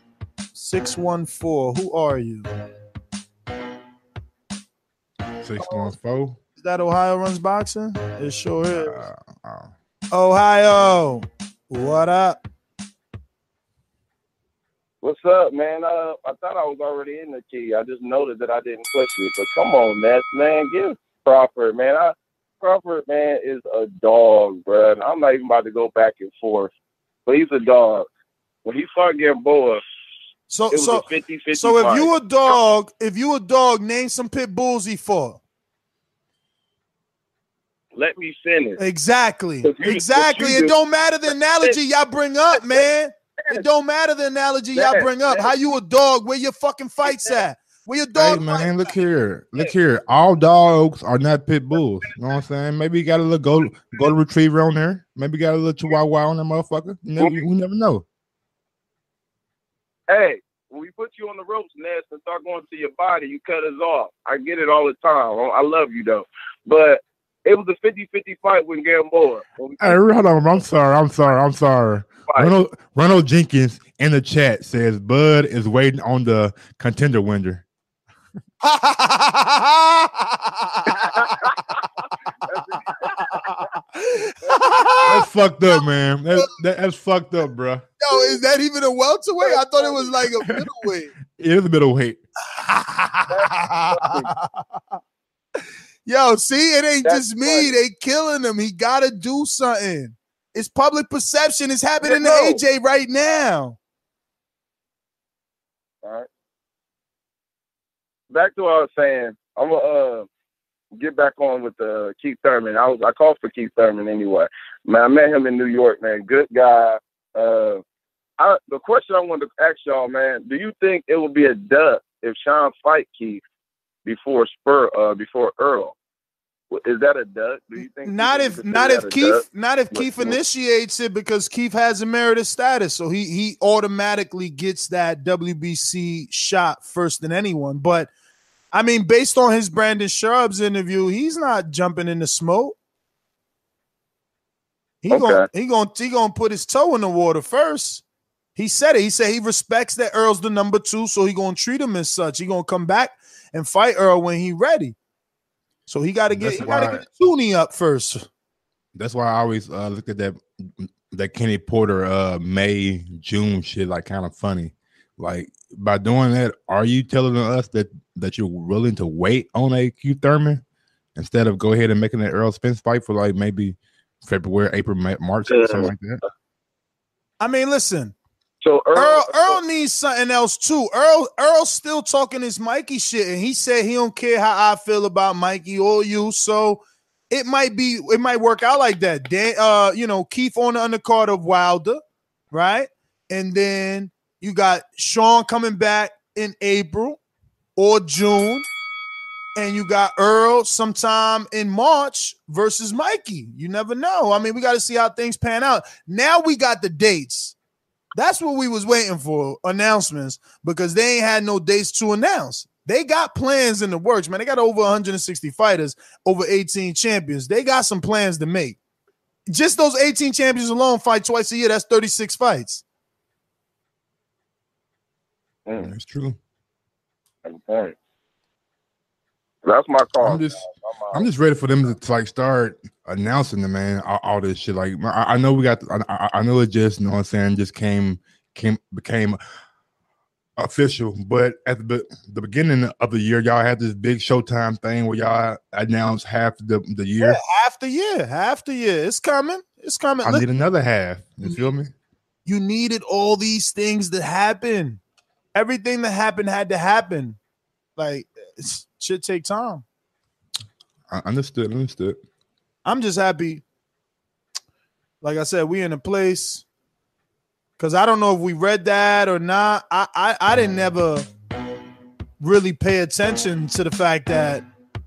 614. Who are you? 614. Is that Ohio Runs Boxing? It sure is. Ohio, what up? What's up, man? I thought I was already in the key. I just noted that I didn't push it. But come on, Ness, man. Give Crawford, man. Crawford, man, is a dog, bro. And I'm not even about to go back and forth. But he's a dog. When he fought Gamboa, it was a 50-50 So if fight. you a dog, name some pit bulls he fought. Let me finish. Exactly. But you It just- don't matter the analogy y'all bring up, man. It don't matter the analogy y'all bring up. How you a dog? Where your fucking fights at? Where your dog? Hey man, look here. All dogs are not pit bulls. You know what I'm saying? Maybe you got a little golden retriever on there. Maybe you got a little chihuahua on that motherfucker. We never know. Hey, when we put you on the ropes, Ness, and start going to your body, you cut us off. I get it all the time. I love you, though. But it was a 50-50 fight with Gamboa. Hey, hold on. I'm sorry. Ronald Jenkins in the chat says Bud is waiting on the contender winner. That's fucked up, man. That's fucked up, bro. Yo, is that even a welterweight? I thought it was like a middleweight. It is a middleweight. Yo, see, it ain't just me. They killing him. He gotta do something. It's public perception. It's happening to AJ right now. All right. Back to what I was saying. I'm gonna get back on with Keith Thurman. I called for Keith Thurman anyway. Man, I met him in New York, man. Good guy. The question I wanted to ask y'all, man, do you think it would be a dud if Sean fight Keith before Earl? Is that a dud? Do you think Not if Keith initiates it, because Keith has a merited status, so he automatically gets that WBC shot first than anyone. But I mean, based on his Brandon Sharps interview, he's not jumping in the smoke. He gonna put his toe in the water first. He said it. He said he respects that Earl's the number 2, so he gonna treat him as such. He gonna come back and fight Earl when he ready. So he gotta get the tuning up first. That's why I always look at that Kenny Porter May June shit like kind of funny. Like, by doing that, are you telling us that you're willing to wait on a Keith Thurman instead of go ahead and making that Earl Spence fight for like maybe February, April, March, or something like that? I mean, listen. So Earl needs something else too. Earl's still talking his Mikey shit, and he said he don't care how I feel about Mikey or you. So it might work out like that. Keith on the undercard of Wilder, right? And then you got Sean coming back in April or June, and you got Earl sometime in March versus Mikey. You never know. I mean, we got to see how things pan out. Now we got the dates. That's what we was waiting for, announcements, because they ain't had no dates to announce. They got plans in the works, man. They got over 160 fighters, over 18 champions. They got some plans to make. Just those 18 champions alone fight twice a year. That's 36 fights. That's true. Okay. That's my call. I'm just ready for them to like start announcing the man all this shit. Like, I know we got. I know it just, you know what I'm saying, just became official. But at the beginning of the year, y'all had this big Showtime thing where y'all announced half the year. Yeah, half the year. It's coming. It's coming. I need another half. You feel me? You needed all these things to happen. Everything that happened had to happen. Like, it should take time. I understood. I'm just happy. Like I said, we in a place, because I don't know if we read that or not. I didn't never really pay attention to the fact that,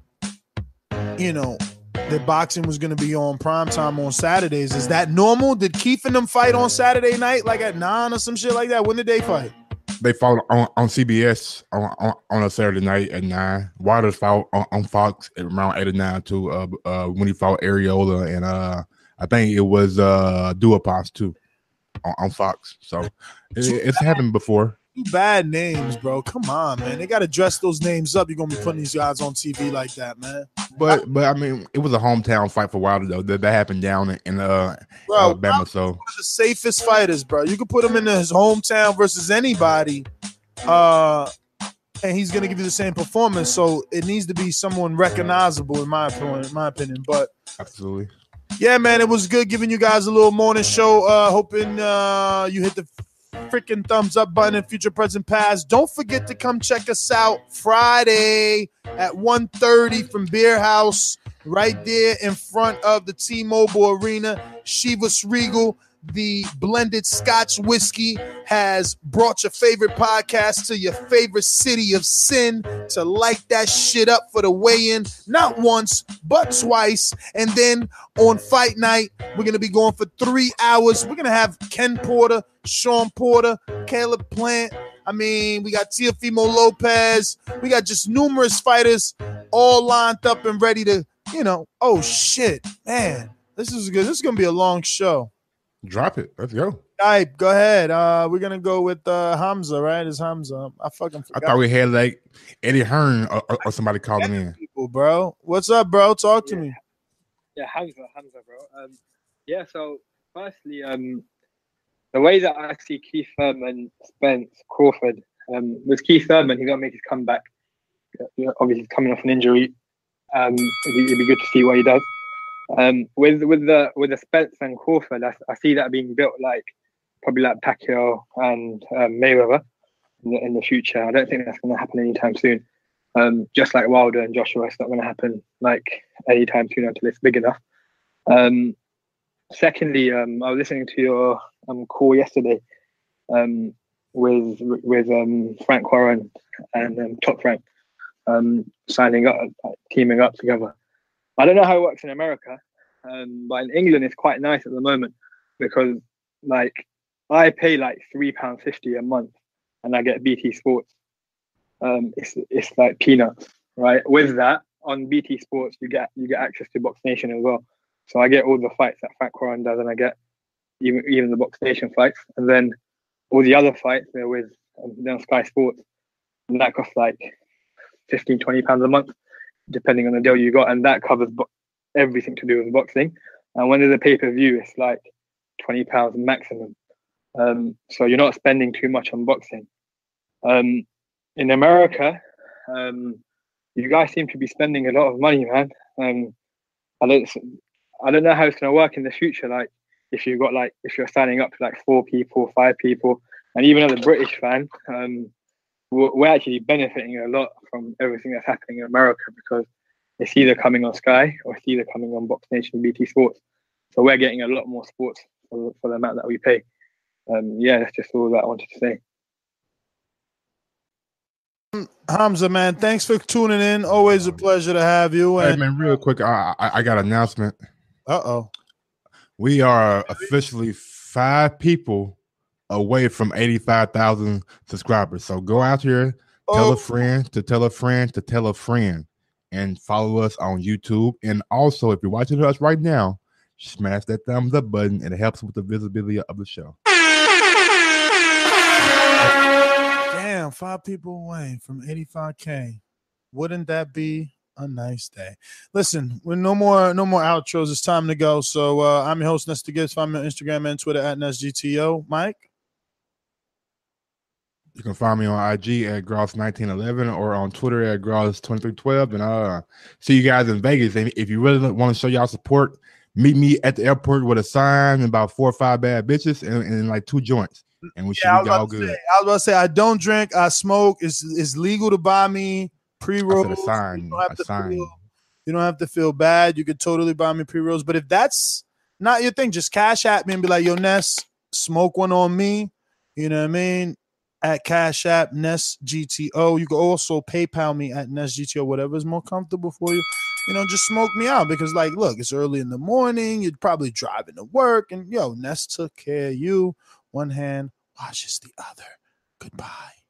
that boxing was going to be on primetime on Saturdays. Is that normal? Did Keith and them fight on Saturday night, like at 9 or some shit like that? When did they fight? They fought on CBS on a Saturday night at 9. Waters fought on Fox at around 8 or 9 too. When he fought Areola and I think it was Duhaupas too on Fox. So it's happened before. Bad names, bro. Come on, man. They got to dress those names up. You're gonna be putting these guys on TV like that, man. But I mean, it was a hometown fight for Wilder though. That happened down in Alabama. So one of the safest fighters, bro. You can put him in his hometown versus anybody, and he's gonna give you the same performance. So it needs to be someone recognizable, in my opinion. But absolutely, yeah, man. It was good giving you guys a little morning show. Hoping you hit the freaking thumbs up button in future, present, past. Don't forget to come check us out Friday at 1:30 from Beer House, right there in front of the T-Mobile Arena. Chivas Regal, the blended Scotch whiskey, has brought your favorite podcast to your favorite city of sin to light that shit up for the weigh-in, not once, but twice. And then on fight night, we're going to be going for 3 hours. We're going to have Ken Porter, Sean Porter, Caleb Plant. I mean, we got Teofimo Lopez. We got just numerous fighters all lined up and ready to, oh shit, man. This is good. This is going to be a long show. Drop it. Let's go. All right, go ahead. We're going to go with Hamza, right? It's Hamza. I fucking forgot. I thought we had like Eddie Hearn or somebody calling in. People, bro. What's up, bro? Talk to me. Yeah, Hamza, bro. So firstly, the way that I see Keith Thurman, Spence, Crawford, with Keith Thurman, he's going to make his comeback. Obviously, he's coming off an injury. It'd be good to see what he does. With the Spence and Crawford, I see that being built probably like Pacquiao and Mayweather in the future. I don't think that's going to happen anytime soon. Just like Wilder and Joshua, it's not going to happen anytime soon until it's big enough. Secondly, I was listening to your call yesterday with Frank Warren and Top Frank signing up, teaming up together. I don't know how it works in America, but in England it's quite nice at the moment because I pay £3.50 a month and I get BT Sports. It's like peanuts, right? With that, on BT Sports you get access to Box Nation as well. So I get all the fights that Frank Warren does, and I get even the Box Nation fights, and then all the other fights they're with on Sky Sports, and that costs £15-20 a month, depending on the deal you got, and that covers everything to do with boxing. And when there's a pay-per-view, it's £20 maximum. So you're not spending too much on boxing. In America, you guys seem to be spending a lot of money, man. I don't know how it's going to work in the future. If you're signing up to 4 people, 5 people, and even as a British fan, we're actually benefiting a lot from everything that's happening in America because it's either coming on Sky or it's either coming on Box Nation, BT Sports. So we're getting a lot more sports for the amount that we pay. That's just all that I wanted to say. Hamza, man, thanks for tuning in. Always a pleasure to have you. Hey, man, real quick, I got an announcement. Uh-oh. We are officially 5 people away from 85,000 subscribers. So go out here, tell a friend to tell a friend to tell a friend, and follow us on YouTube. And also, if you're watching us right now, smash that thumbs up button. It helps with the visibility of the show. Damn, 5 people away from 85K. Wouldn't that be a nice day? Listen, with no more outros. It's time to go. So I'm your host, Nestor Gibbs. Find me on Instagram and Twitter at NestGTO. Mike? You can find me on IG at Gross1911 or on Twitter at Gross2312. And see you guys in Vegas. And if you really want to show y'all support, meet me at the airport with a sign and about 4 or 5 bad bitches and 2 joints. And we should be all good. I was about to say, I don't drink, I smoke. It's legal to buy me pre-rolls. A sign. You don't have to feel bad. You could totally buy me pre-rolls. But if that's not your thing, just cash at me and be like, yo, Ness, smoke one on me. You know what I mean? At Cash App, NestGTO. You can also PayPal me at NestGTO, whatever is more comfortable for you. Just smoke me out because, look, it's early in the morning. You're probably driving to work. And, Ness took care of you. One hand washes the other. Goodbye.